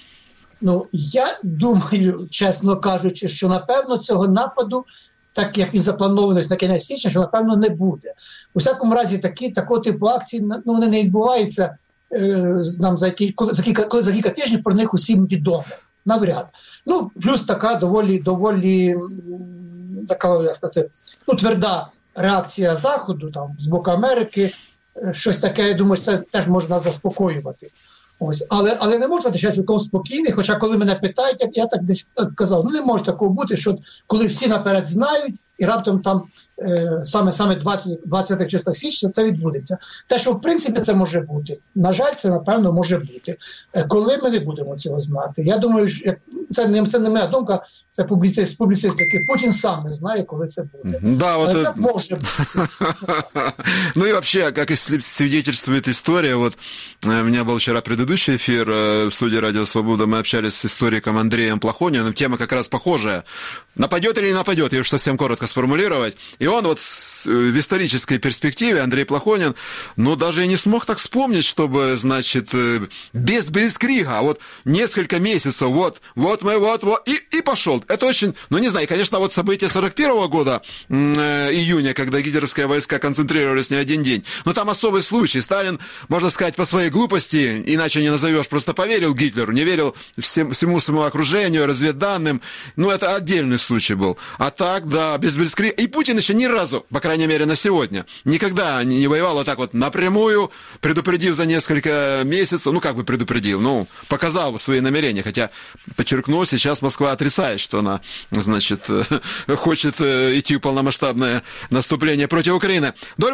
Я думаю, чесно кажучи, що, напевно, цього нападу, так як він запланований на кінець січня, що, напевно, не буде. У всякому разі, такого типу акції, вони не відбуваються нам коли за кілька тижнів про них усім відомо. Навряд. Плюс така доволі така, як сказати, тверда реакція Заходу, там, з боку Америки, щось таке, я думаю, це теж можна заспокоювати. Ось. Але не можна ще цілком спокійний, хоча коли мене питають, я так десь казав, не може такого бути, що коли всі наперед знають, і раптом там саме 20 числа січня це відбудеться. Те, що в принципі це може бути, на жаль, це напевно може бути. Коли ми не будемо цього знати? Я думаю, що це не моя думка, це публіцистики. Путін сам не знає, коли це буде.
Да,
вот это может быть.
Ну и вообще, как и свидетельствует история, вот у меня был вчера предыдущий эфир в студии «Радио Свобода», мы общались с историком Андреем Плохониным, тема как раз похожая. Нападет или не нападет, я уж совсем коротко сформулировать. И он вот в исторической перспективе, Андрей Плохонин, даже и не смог так вспомнить, чтобы, значит, без блицкрига, а вот несколько месяцев, вот мы, и пошел. Это очень, не знаю, конечно, вот события 41-го года, июня, когда гитлеровские войска концентрировались не один день, но там особый случай. Сталин, можно сказать, по своей глупости, иначе не назовешь, просто поверил Гитлеру, не верил всему своему окружению, разведданным. Это отдельный случай был. А так, да, без блицкрига. И Путин еще ни разу, по крайней мере, на сегодня, никогда не воевал вот так вот напрямую, предупредив за несколько месяцев, предупредил, показал свои намерения, хотя, подчеркну, сейчас Москва отрицает, что она, значит, хочет идти в полномасштабное наступление против Украины.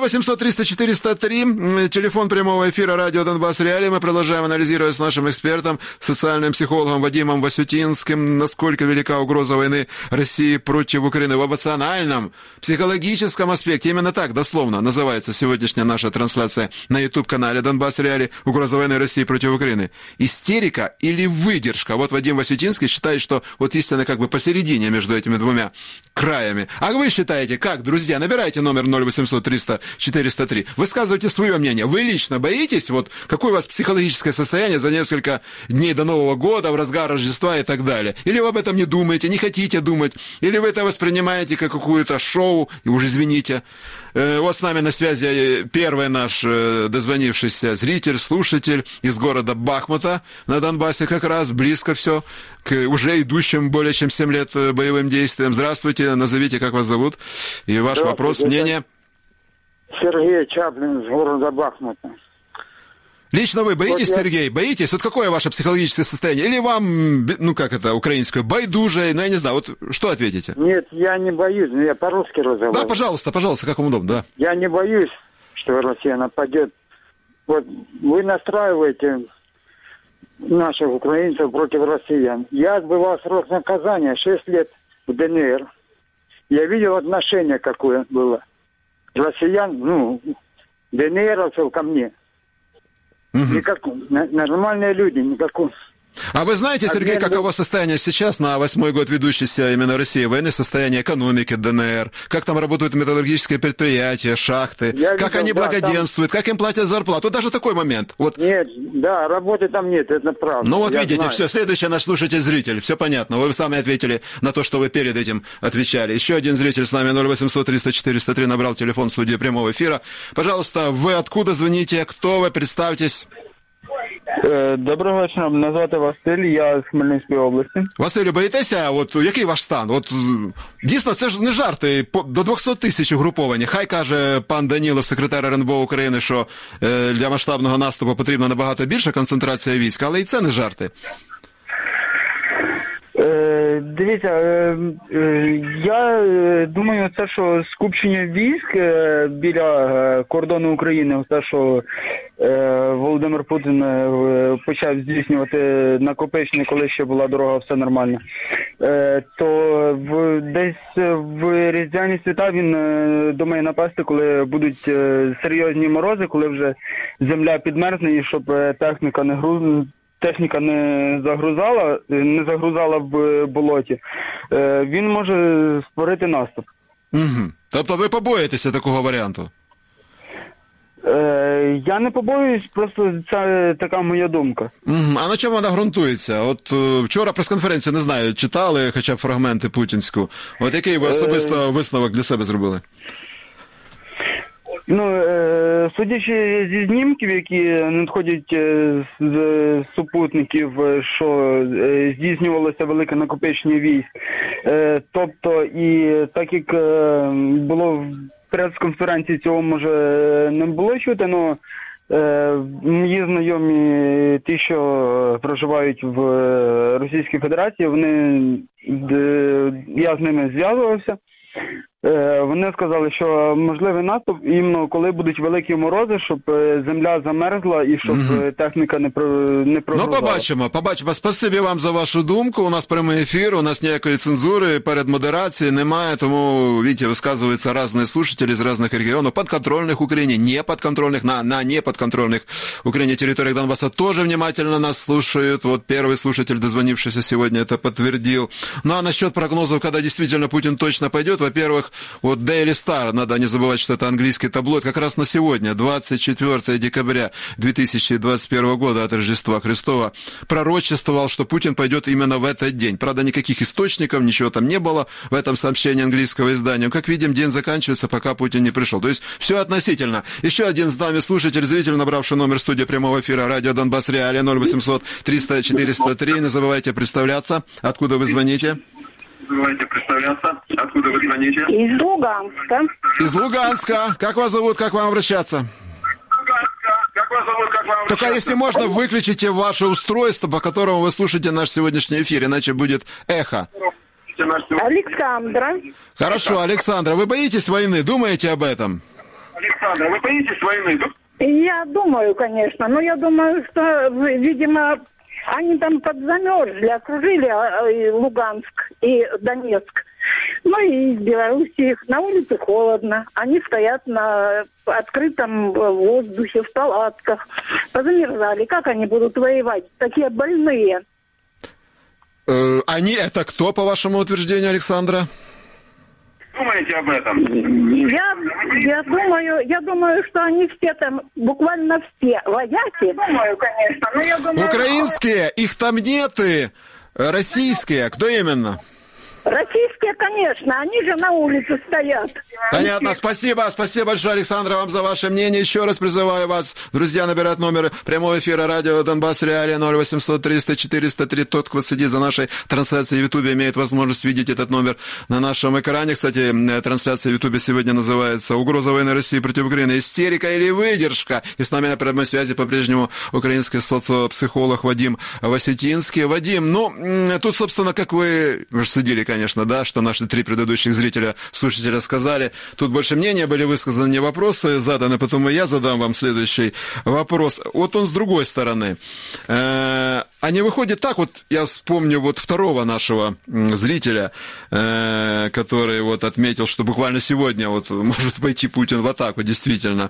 0800-300-403, телефон прямого эфира радио Донбасс Реалии. Мы продолжаем анализировать с нашим экспертом, социальным психологом Вадимом Васютинским, насколько велика угроза войны России против Украины в эмоциональном, психологическом аспекте. Именно так, дословно, называется сегодняшняя наша трансляция на YouTube-канале Донбасс Реалии «Угроза войны России против Украины». Истерика или выдержка? Вот Вадим Васютинский считает, что вот истина посередине между этими двумя краями. А вы считаете, как, друзья? Набирайте номер 0800-300-403. Высказывайте свое мнение. Вы лично боитесь? Вот какое у вас психологическое состояние за несколько дней до Нового года, в разгар Рождества и так далее? Или вы об этом не думаете, не хотите думать? Или вы это воспринимаете как какое-то шоу? И уж извините. Вот с нами на связи первый наш дозвонившийся зритель, слушатель из города Бахмута на Донбассе как раз, близко все к уже идущим более чем 7 лет боевым действиям. Здравствуйте, назовите, как вас зовут, и ваш вопрос, мнение.
Сергей Чаплин из города Бахмута.
Лично вы боитесь, Сергей? Боитесь? Вот какое ваше психологическое состояние? Или вам, украинское, байдуже? Я не знаю, вот что ответите?
Нет, я не боюсь, но я по-русски разговариваю.
Да, пожалуйста, как вам удобно, да.
Я не боюсь, что Россия нападет. Вот вы настраиваете наших украинцев против россиян. Я отбывал срок наказания 6 лет в ДНР. Я видел отношение, какое было. Россиян, ДНРовцев ко мне. Нормальные люди, никакого.
А вы знаете, Сергей, каково состояние сейчас на 8-й год ведущейся именно России войны, состояние экономики ДНР, как там работают металлургические предприятия, шахты, как они благоденствуют, как им платят зарплату? Вот даже такой момент. Вот.
Нет, да, работы там нет, это правда.
Видите, все, следующий наш слушатель-зритель, все понятно, вы сами ответили на то, что вы перед этим отвечали. Еще один зритель с нами, 0800-300-403, набрал телефон в студии прямого эфира. Пожалуйста, вы откуда звоните, кто вы, представьтесь?
Доброго вечора, мене звати Василь, я з Хмельницької області.
Василю, боїтеся, який ваш стан? Дійсно, це ж не жарти, до 200 тисяч угруповані. Хай каже пан Данілов, секретар РНБО України, що для масштабного наступу потрібна набагато більша концентрація військ, але і це не жарти.
Дивіться, я думаю, це, що скупчення військ біля кордону України, те, що Володимир Путін почав здійснювати накопичення, коли ще була дорога, все нормально, то десь в різдвяні свята він думає напасти, коли будуть серйозні морози, коли вже земля підмерзне і щоб техніка не загрузала в болоті, він може створити наступ.
Угу. Тобто ви побоїтеся такого варіанту?
Я не побоююсь, просто це така моя думка.
А на чому вона ґрунтується? От вчора прес-конференцію, не знаю, читали хоча б фрагменти путінську. От який ви особисто висновок для себе зробили?
Судячи зі знімків, які надходять з супутників, що здійснювалося велике накопичення військ, тобто і так як було в прес-конференції, цього може не було чути, але мої знайомі, ті, що проживають в Російській Федерації, я з ними зв'язувався. Вони сказали, що можливий наступ іменно коли будуть великі морози, щоб земля замерзла і щоб техніка не прогрузала.
Ну, побачимо. Спасибі вам за вашу думку. У нас прямий ефір, у нас ніякої цензури перед модерацією немає, тому, видите, высказываются разные слушатели из разных регионов, подконтрольных Украине, неподконтрольных, на неподконтрольных Украине территориях Донбасса тоже внимательно нас слушают. Вот первый слушатель, дозвонившийся сегодня, это подтвердил. Ну, а насчет прогнозов, когда действительно Путин точно пойдет, во-первых, вот Daily Star, надо не забывать, что это английский таблоид, как раз на сегодня, 24 декабря 2021 года от Рождества Христова, пророчествовал, что Путин пойдет именно в этот день. Правда, никаких источников, ничего там не было в этом сообщении английского издания. Как видим, день заканчивается, пока Путин не пришел. То есть все относительно. Еще один с нами слушатель, зритель, набравший номер студии прямого эфира радио Донбасс Реалия 0800 300 403. Не забывайте представляться. Откуда вы звоните? Откуда вы звоните?
Из Луганска.
Из Луганска. Как вас зовут? Как вам обращаться? Только если можно, выключите ваше устройство, по которому вы слушаете наш сегодняшний эфир, иначе будет эхо.
Александра.
Хорошо, Александра, вы боитесь войны? Думаете об этом?
Александра, вы боитесь войны? Я думаю, конечно, но я думаю, что, видимо, они там подзамерзли, окружили Луганск и Донецк. Ну и из Беларуси их на улице холодно. Они стоят на открытом воздухе, в палатках. Позамерзали. Как они будут воевать? Такие больные.
Они это кто, по вашему утверждению, Александра?
Думаете об этом? Я думаю, что они все там, буквально все вояки. Думаю, конечно. Но я думаю...
Украинские, их там нет, и российские, кто именно?
Российские, конечно, они же на улице стоят.
Понятно, спасибо большое, Александра, вам за ваше мнение. Еще раз призываю вас, друзья, набирать номер прямого эфира радио Донбасс Реалия 0800 300 403. Тот, кто следит за нашей трансляцией в Ютубе, имеет возможность видеть этот номер на нашем экране. Кстати, трансляция в Ютубе сегодня называется «Угроза войны России против Украины. Истерика или выдержка?» И с нами на прямой связи по-прежнему украинский социопсихолог Вадим Васютинский. Вадим, тут, собственно, как вы же следили, конечно, да, что наши три предыдущих слушателя сказали. Тут больше мнения были высказаны, не вопросы заданы, потому я задам вам следующий вопрос. Вот он с другой стороны. А не выходит так, вот я вспомню вот второго нашего зрителя, который вот отметил, что буквально сегодня вот может пойти Путин в атаку, действительно.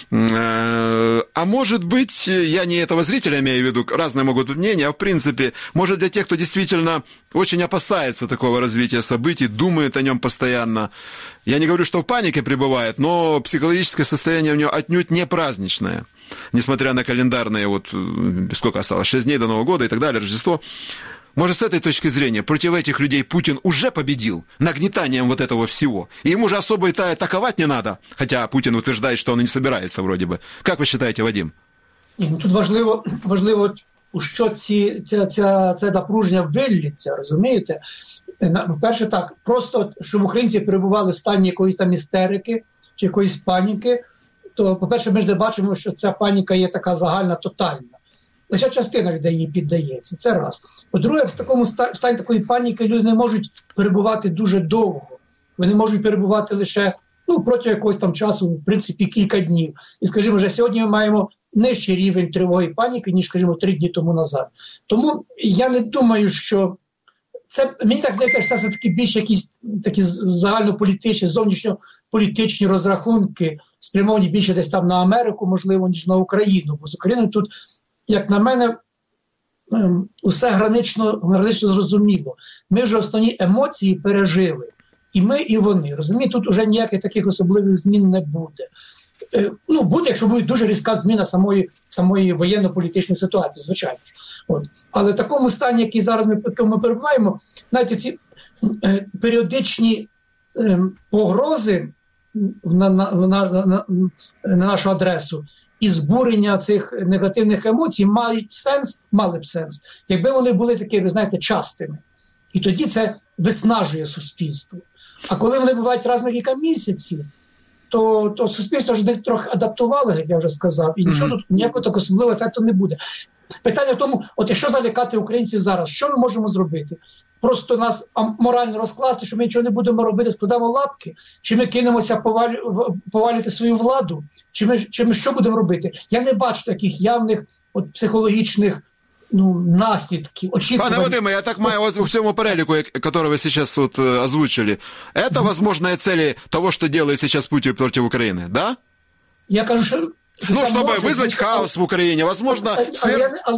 А может быть, я не этого зрителя имею в виду, разные могут быть мнения, а в принципе, может для тех, кто действительно очень опасается такого развития событий, думает о нем постоянно. Я не говорю, что в панике пребывает, но психологическое состояние у него отнюдь не праздничное. Несмотря на календарные, вот сколько осталось, 6 дней до Нового года и так далее, Рождество. Может, с этой точки зрения против этих людей Путин уже победил нагнетанием вот этого всего. И ему же особо и атаковать не надо. Хотя Путин утверждает, что он и не собирается вроде бы. Как вы считаете, Вадим?
Тут важливо, у що це напруження виллється, розумієте? По-перше, так, просто, щоб українці перебували в стані якоїсь там істерики чи якоїсь паніки, то, по-перше, ми ж не бачимо, що ця паніка є така загальна, тотальна. Лише частина людей їй піддається, це раз. По-друге, в такому стані такої паніки люди не можуть перебувати дуже довго. Вони можуть перебувати лише протягом якогось там часу, в принципі, кілька днів. І, скажімо, вже сьогодні ми маємо нижчий рівень тривоги і паніки, ніж, скажімо, 3 дні тому назад. Тому я не думаю, що це, мені так здається, що це все-таки більше якісь такі загальнополітичні, зовнішньополітичні розрахунки, спрямовані більше десь там на Америку, можливо, ніж на Україну. Бо з Україною тут, як на мене, усе гранично зрозуміло. Ми вже основні емоції пережили. І ми, і вони. Розумієте, тут вже ніяких таких особливих змін не буде. Буде, якщо буде дуже різка зміна самої воєнно-політичної ситуації, звичайно ж. Але в такому стані, який зараз ми перебуваємо, навіть ці періодичні погрози на нашу адресу. І збурення цих негативних емоцій мали б сенс, якби вони були такі, ви знаєте, частими. І тоді це виснажує суспільство. А коли вони бувають раз на кілька місяців, то суспільство вже трохи адаптувалося, як я вже сказав, і нічого тут, ніякого такого особливого ефекту не буде. Питання в тому, от якщо залякати українців зараз, що ми можемо зробити? Просто нас морально розкласти, що ми нічого не будемо робити, складаємо лапки? Чи ми кинемося повалювати свою владу? Чи ми що будемо робити? Я не бачу таких явних психологічних наслідків, очікувань.
Пане Вадиме, я так маю у всьому переліку, который вы сейчас озвучили, это возможные цели того, что делает сейчас Путин против Украины, да?
Я кажу, що
чтобы вызвать хаос в Україні, возможно...
Але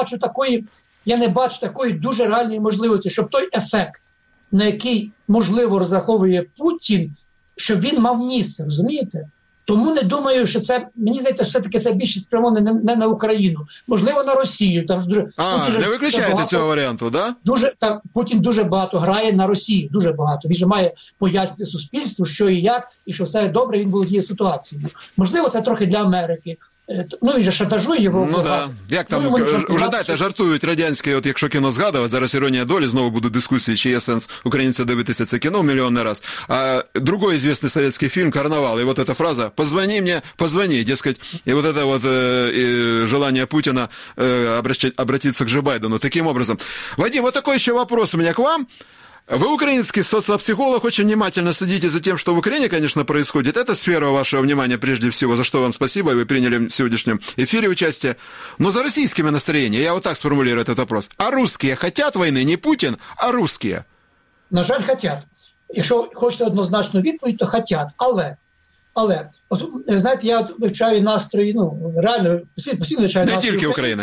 я не бачу такої дуже реальної можливості, щоб той ефект, на який, можливо, розраховує Путін, щоб він мав місце, розумієте? Тому не думаю, що це, мені здається, все-таки це більше спрямоване не на Україну, можливо, на Росію. Там дуже,
не виключаєте цього варіанту, да?
Путін дуже багато грає на Росію, дуже багато. Він же має пояснити суспільству, що і як, і що все добре, він володіє ситуацією. Можливо, це трохи для Америки. Він же шантажує його.
Ну так. Як там, уже дайте жартують радянські, от якщо кіно згадувати, зараз іронія долі, знову будуть дискусії, чи є сенс українця дивитися це кіно мільйонний раз. А другой известный советский фильм «Карнавал», и вот эта фраза «позвони мне, позвони», дескать, и вот это вот желание Путина обратиться к Джо Байдену таким образом. Вадим, вот такой еще вопрос у меня к вам. Вы, украинский социопсихолог, очень внимательно следите за тем, что в Украине, конечно, происходит. Это сфера вашего внимания прежде всего, за что вам спасибо, и вы приняли в сегодняшнем эфире участие. Но за российскими настроениями, я вот так сформулирую этот вопрос. А русские хотят войны? Не Путин, а русские?
На жаль, хотят. Якщо хочете однозначну відповідь, то хотят. Але, от, знаєте, я вивчаю настрої, реально, постійно вивчаю настрої.
Не тільки України.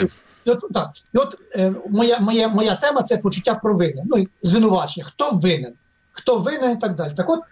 Моя тема – це почуття провини, звинувачення. Хто винен і так далі. Так от,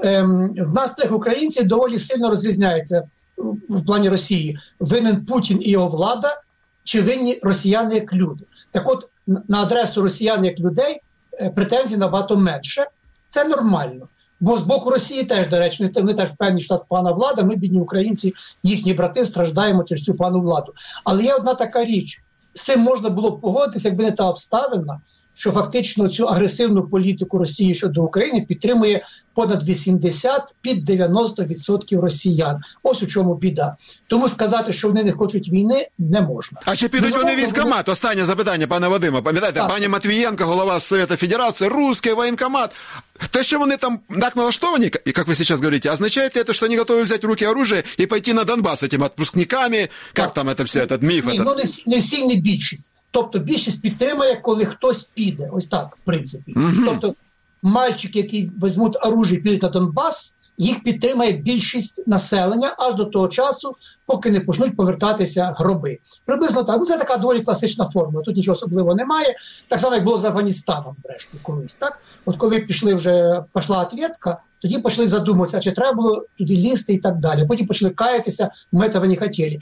в настроях українців доволі сильно розрізняється в плані Росії. Винен Путін і його влада, чи винні росіяни як люди. Так от, на адресу росіян як людей претензій набагато менше. Це нормально. Бо з боку Росії теж, до речі, вони теж впевнені, що у нас погана влада, ми, бідні українці, їхні брати, страждаємо через цю погану владу. Але є одна така річ. З цим можна було б погодитися, якби не та обставина, що фактично цю агресивну політику Росії щодо України підтримує понад 80 під 90% росіян. Ось у чому біда. Тому сказати, що вони не хочуть війни, не можна.
А чи підуть вони військкомат? Останнє запитання, пане Вадиме. Пам'ятаєте, пані Матвієнко, голова Совета Федерації, русский воєнкомат. Те, що вони там так налаштовані, як ви зараз говорите, означає ли це, що вони готові взяти в руки оружие і пойти на Донбас з цими відпускниками? Як там це все, этот міф?
Ні, не всі, не більшість. Тобто більшість підтримує, коли хтось піде. Ось так, в принципі. Тобто мальчики, які візьмуть оружие і підуть на Донбас, їх підтримує більшість населення аж до того часу, поки не почнуть повертатися гроби. Приблизно так. Це така доволі класична формула. Тут нічого особливого немає. Так само, як було з Афганістаном, зрештою, колись. Так? От коли пішла відповідка, тоді почали задумуватися, чи треба було туди лізти і так далі. Потім почали каятися, ми цього не хотіли.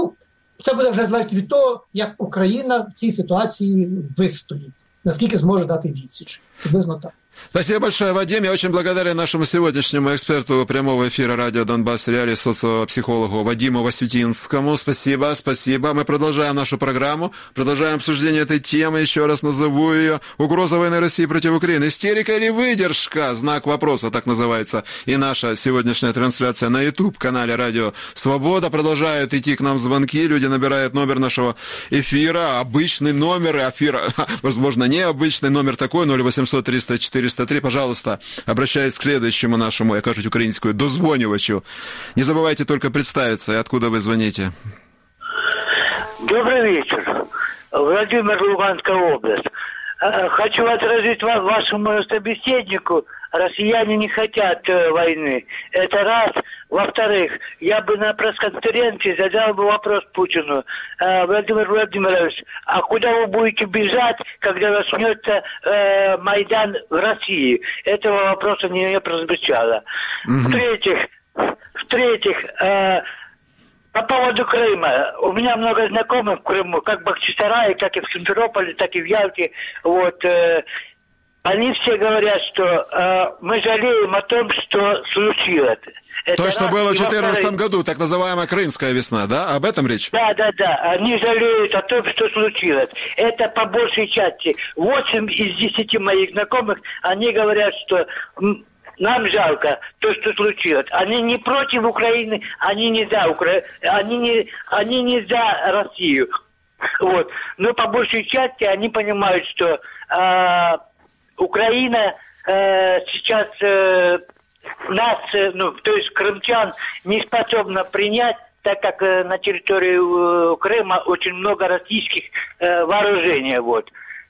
Це буде вже залежати від того, як Україна в цій ситуації вистоїть. Наскільки зможе дати відсіч. Приблизно так.
Спасибо большое, Вадим. Я очень благодарен нашему сегодняшнему эксперту прямого эфира радио «Донбасс Реалии», социопсихологу Вадиму Васютинскому. Спасибо. Мы продолжаем нашу программу, продолжаем обсуждение этой темы. Еще раз назову ее «Угроза войны России против Украины. Истерика или выдержка?» Знак вопроса, так называется и наша сегодняшняя трансляция на YouTube-канале «Радио Свобода». Продолжают идти к нам звонки, люди набирают номер нашего эфира, обычный номер эфира, возможно, необычный номер такой, 0800 300 403, пожалуйста, обращаясь к следующему нашему, я кажу, украинскую, дозвонивачу. Не забывайте только представиться, и откуда вы звоните.
Добрый вечер. Владимир, Луганская область. Хочу возразить вашему собеседнику. Россияне не хотят войны. Это раз. Во-вторых, я бы на пресс-конференции задал бы вопрос Путину. Владимир Владимирович, а куда вы будете бежать, когда начнется Майдан в России? Этого вопроса не прозвучало. В-третьих, по поводу Крыма. У меня много знакомых в Крыму, как в Бахчисарае, как и в Симферополе, так и в Ялте. Вот. Они все говорят, что мы жалеем о том, что случилось. Это
то, что было в 2014 году, так называемая Крымская весна, да? Об этом речь?
Да. Они жалеют о том, что случилось. Это по большей части. 8 из 10 моих знакомых, они говорят, что нам жалко то, что случилось. Они не против Украины, они не за они не за Россию. Вот. Но по большей части они понимают, что Украина сейчас нас, то есть крымчан, не способна принять, так как на территории Крыма очень много российских вооружений. Вот.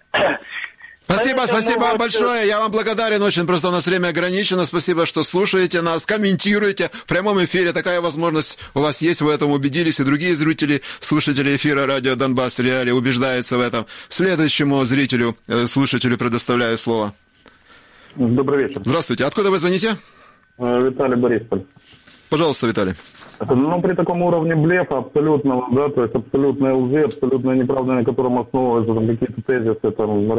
Спасибо вам большое, я вам благодарен очень, просто у нас время ограничено, спасибо, что слушаете нас, комментируете в прямом эфире, такая возможность у вас есть, вы в этом убедились, и другие зрители, слушатели эфира радио Донбасс Реалии убеждаются в этом. Следующему зрителю, слушателю предоставляю слово.
Добрый вечер.
Здравствуйте, откуда вы звоните?
Виталий, Борисполь.
Пожалуйста, Виталий.
При таком уровне блефа абсолютного, да, то есть абсолютной лжи, абсолютной неправды, на котором основываются там какие-то тезисы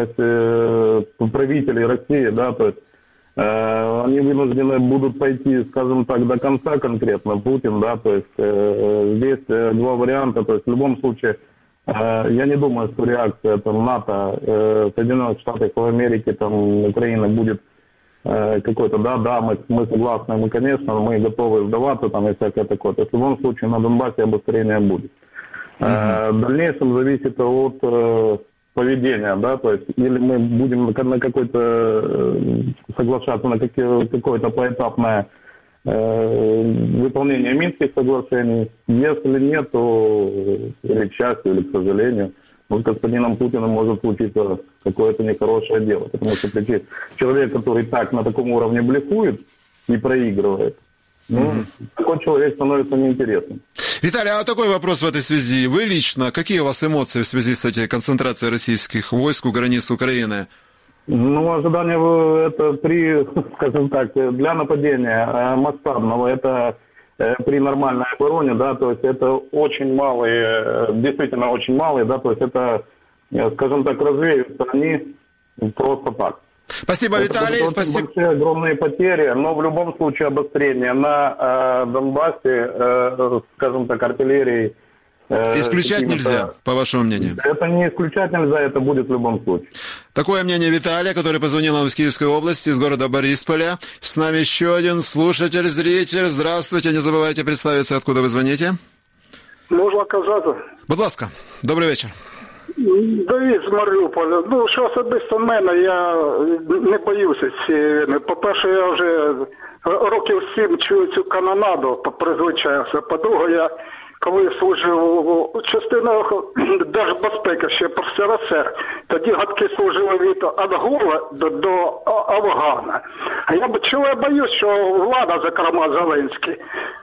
правителей России, да, то есть они вынуждены будут пойти, скажем так, до конца конкретно, Путин, да, то есть здесь два варианта, то есть в любом случае я не думаю, что реакция там НАТО, Соединенных Штатов Америки, там Украина будет какой-то, да, мы согласны, мы, конечно, мы готовы сдаваться там и всякое такое. То есть в любом случае на Донбассе обострение будет. В дальнейшем зависит от поведения, да, то есть или мы будем на какой-то соглашаться на какое-то поэтапное выполнение Минских соглашений. Если нет, то или к счастью, или к сожалению, с господином Путиным может случиться какое-то нехорошее дело. Потому что человек, который так на таком уровне блефует и проигрывает, такой человек становится неинтересным.
Виталий, а такой вопрос в этой связи. Вы лично, какие у вас эмоции в связи с этой концентрацией российских войск у границ Украины?
Ожидание это скажем так, для нападения масштабного, это при нормальной обороне, да, то есть это очень малые, действительно очень малые, да, то есть это, скажем так, развеются они просто так.
Спасибо, Виталий.
Это спасибо. Большие, огромные потери, но в любом случае обострение на Донбассе, скажем так, артиллерии.
Исключать нельзя, по вашему мнению?
Это не исключать нельзя, это будет в любом случае.
Такое мнение Виталия, который позвонил нам из Киевской области, из города Борисполя. С нами еще один слушатель, зритель. Здравствуйте, не забывайте представиться, откуда вы звоните.
Можна казати?
Будь ласка, добрий вечір.
Давид з Маріуполя. Що особисто в мене, я не боюся цієї війни. По-перше, я вже років 7 чую цю канонаду, призвичаюся. По-друге, я коли служив у частинах Держбезпеки ще при СРСР, тоді гадки служили від Ангула до Афгана. А чого я боюсь, що влада, зокрема Зеленський,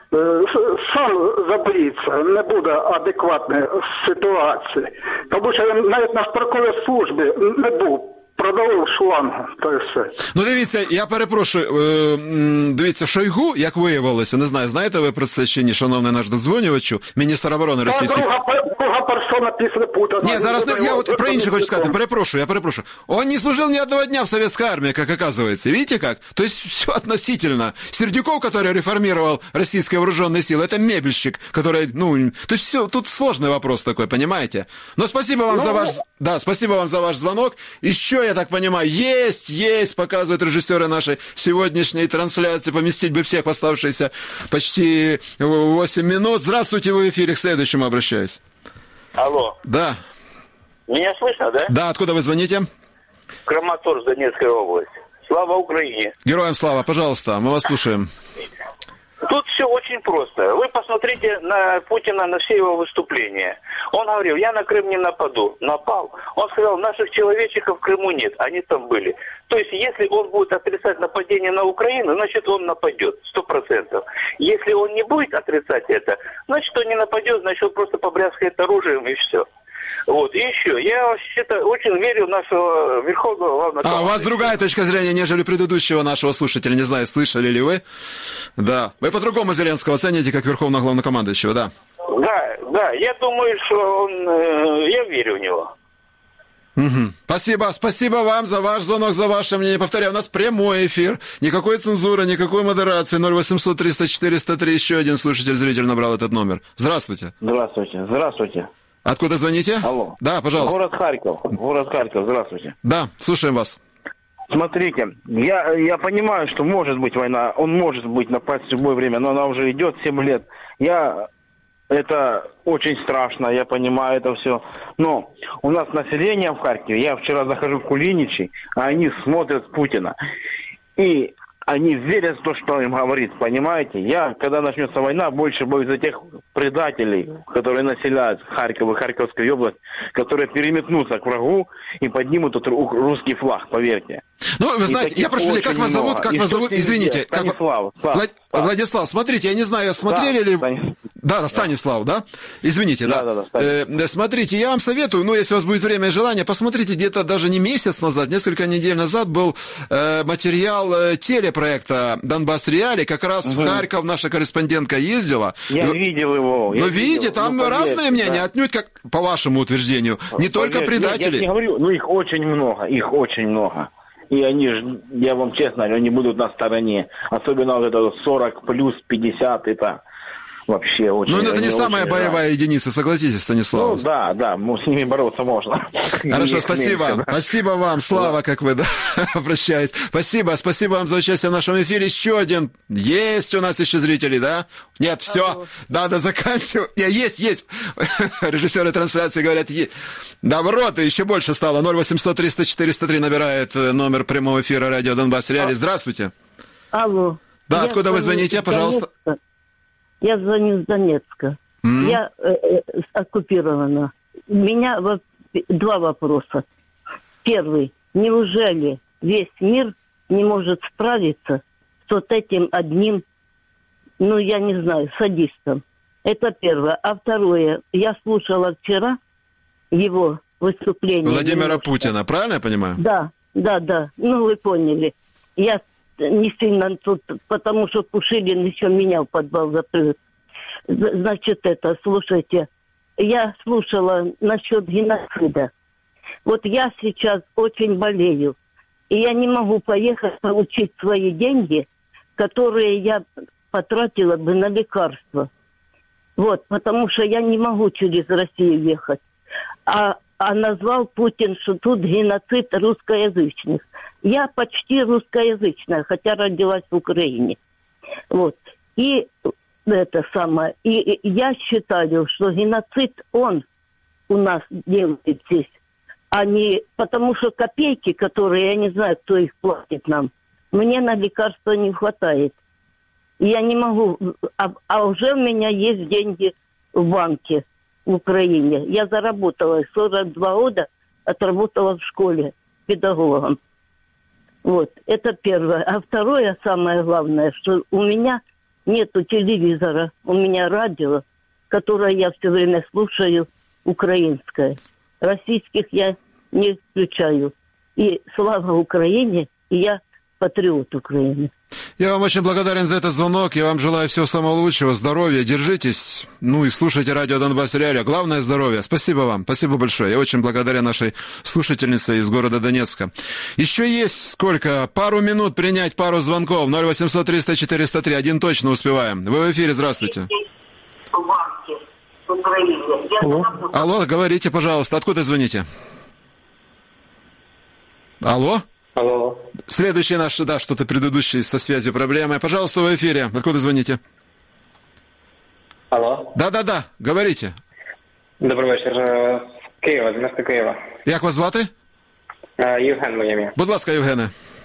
сам забоїться, не буде адекватної ситуації. Тому що навіть на строковій службі не був. Продавив шлангу, то і все.
Дивіться, я перепрошую, дивіться, Шойгу, як виявилося, не знаю, знаєте ви про це чи ні, шановний наш додзвонювачу, міністр оборони російський.
Друга персона після Путіна.
Ні, зараз я вот про інше хочу сказати, перепрошую. Он не служил ни одного дня в советской армии, как оказывается, видите как? То есть все относительно. Сердюков, который реформировал российские вооруженные силы, это мебельщик, который, то есть все, тут сложный вопрос такой, понимаете? Но спасибо вам спасибо вам за ваш звонок. Еще, я так понимаю, есть, показывают режиссеры нашей сегодняшней трансляции, поместить бы всех в оставшиеся почти 8 минут. Здравствуйте, вы в эфире, к следующему обращаюсь.
Алло.
Да.
Меня слышно, да?
Да, откуда вы звоните?
Краматорск, Донецкая область. Слава Украине.
Героям слава, пожалуйста, мы вас слушаем.
Тут все очень просто. Вы посмотрите на Путина, на все его выступления. Он говорил, я на Крым не нападу. Напал. Он сказал, наших человечков в Крыму нет, они там были. То есть, если он будет отрицать нападение на Украину, значит, он нападет, 100%. Если он не будет отрицать это, значит, он не нападет, значит, он просто побрязкает оружием и все. Вот, и еще, я очень верю в нашего Верховного Главнокомандующего.
У вас другая точка зрения, нежели предыдущего нашего слушателя, не знаю, слышали ли вы. Да, вы по-другому Зеленского оцените, как Верховного Главнокомандующего, да?
Да, я думаю, что я верю в него.
Спасибо вам за ваш звонок, за ваше мнение. Повторяю, у нас прямой эфир. Никакой цензуры, никакой модерации. 0800 300 403. Еще один слушатель-зритель набрал этот номер. Здравствуйте.
Здравствуйте.
Откуда звоните?
Алло.
Да, пожалуйста.
Город Харьков, здравствуйте.
Да, слушаем вас.
Смотрите, я понимаю, что может быть война, он может быть напасть в любое время, но она уже идет 7 лет. Это очень страшно, я понимаю это все. Но у нас население в Харькове, я вчера захожу в Кулиничи, а они смотрят Путина. И они верят в то, что им говорит, понимаете? Я, когда начнется война, больше боюсь за тех предателей, которые населяют Харьков и Харьковскую область, которые переметнутся к врагу и поднимут тут русский флаг, поверьте.
Ну, вы знаете, я прошу, как вас зовут, извините. Владислав, смотрите, я не знаю, смотрели ли... Да, Станислав, да? Извините, да. Смотрите, я вам советую, если у вас будет время и желание, посмотрите, где-то даже не месяц назад, несколько недель назад был материал телепроекта «Донбасс Реалии», как раз в Харьков наша корреспондентка ездила.
Я видел его.
Видите, там разные мнения, отнюдь, как по вашему утверждению, не только предатели.
Я не говорю, их очень много. И я вам честно, они будут на стороне. Особенно вот это 40 плюс 50, это вообще очень...
это не самая боевая единица, согласитесь, Станислав.
Да, с ними бороться можно.
Хорошо, спасибо. Спасибо вам, Слава, как вы обращаетесь. Спасибо вам за участие в нашем эфире. Еще один. Есть у нас еще зрители, да? Нет, все. Надо заканчивать. Есть. Режиссеры трансляции говорят, есть. Наоборот, еще больше стало. 0800 300 403 набирает номер прямого эфира радио Донбасс Реалии. Здравствуйте.
Алло.
Да, откуда вы звоните, пожалуйста?
Я звоню с Донецка. Я оккупирована. У меня 2 вопроса. Первый. Неужели весь мир не может справиться с вот этим одним, я не знаю, садистом? Это первое. А второе. Я слушала вчера его выступление.
Владимира Путина, правильно я понимаю?
Да. Вы поняли. Я не сильно тут, потому что Пушилин еще меня в подвал закрыл. Значит, слушайте, я слушала насчет геноцида. Вот я сейчас очень болею, и я не могу поехать получить свои деньги, которые я потратила бы на лекарства. Потому что я не могу через Россию ехать. А назвал Путин, что тут геноцид русскоязычных. Я почти русскоязычная, хотя родилась в Украине. И и я считаю, что геноцид он у нас делает здесь, а не потому что копейки, которые, я не знаю, кто их платит нам, мне на лекарства не хватает. Я не могу, а уже у меня есть деньги в банке в Украине. Я заработала 42 года, отработала в школе педагогом. Это первое. А второе, самое главное, что у меня нету телевизора, у меня радио, которое я все время слушаю, украинское. Российских я не включаю. И слава Украине, и я патриот Украины.
Я вам очень благодарен за этот звонок. Я вам желаю всего самого лучшего, здоровья. Держитесь, и слушайте радио Донбасс Реалии. Главное — здоровье. Спасибо вам. Спасибо большое. Я очень благодарен нашей слушательнице из города Донецка. Еще есть сколько? Пару минут принять пару звонков. 0800 300 403. Один точно успеваем. Вы в эфире. Здравствуйте. Алло, говорите, пожалуйста. Откуда звоните? Алло? Следующий наш, что-то предыдущий со связью проблемы. Пожалуйста, в эфире. Откуда звоните?
Алло.
Да, говорите.
Добрий вечір. З Києва, з міста Києва.
Як вас звати?
Євген моє ім'я.
Будь ласка, Євгене.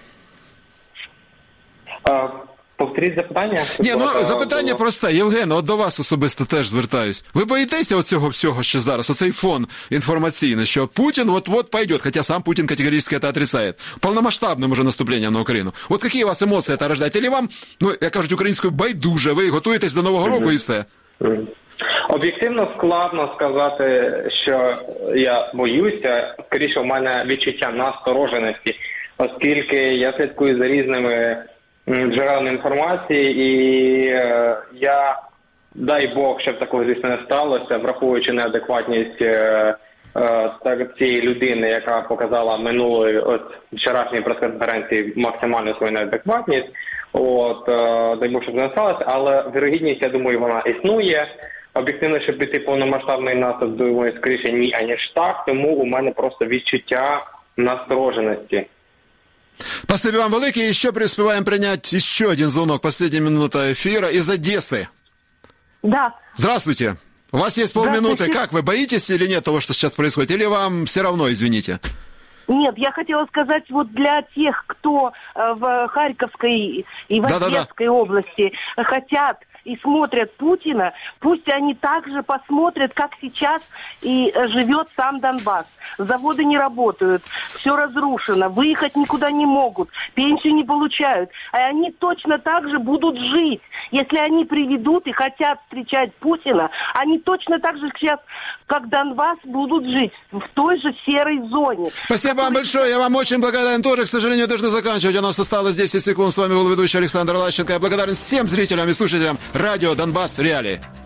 Повторіть запитання.
Запитання просте. Євген, до вас особисто теж звертаюсь. Ви боїтеся оцього всього, що зараз, оцей фон інформаційний, що Путін вот-вот пойдет, хотя сам Путин категорически это отрицает, полномасштабным уже наступлением на Україну. Які у вас емоції це рождає? Или вам, як кажуть українською, байдуже, ви готуєтесь до Нового року і все?
Об'єктивно складно сказати, що я боюся. Скоріше, в мене відчуття настороженості, оскільки я слідкую за різними джерелами інформації, і я, дай Бог, щоб такого, звісно, не сталося, враховуючи неадекватність цієї людини, яка показала минулої вчорашньої прес-конференції максимальну свою неадекватність. Дай Бог, щоб не сталося, але вірогідність, я думаю, вона існує. Об'єктивно, щоб піти повномасштабний наступ, думаю, скоріше ні, аніж так, тому у мене просто відчуття настороженості.
Спасибо вам великое. Еще успеваем принять еще один звонок. Последняя минута эфира из Одессы.
Да.
Здравствуйте. У вас есть полминуты. Как, вы боитесь или нет того, что сейчас происходит? Или вам все равно, извините?
Нет, я хотела сказать, вот для тех, кто в Харьковской и в Одесской области хотят и смотрят Путина, пусть они также посмотрят, как сейчас и живет сам Донбасс. Заводы не работают, все разрушено, выехать никуда не могут, пенсию не получают. А они точно так же будут жить. Если они приведут и хотят встречать Путина, они точно так же сейчас, как Донбасс, будут жить в той же серой зоне.
Спасибо вам большое, я вам очень благодарен тоже. К сожалению, должны заканчивать. У нас осталось 10 секунд. С вами был ведущий Александр Лащенко. Я благодарен всем зрителям и слушателям радио «Донбасс. Реалии».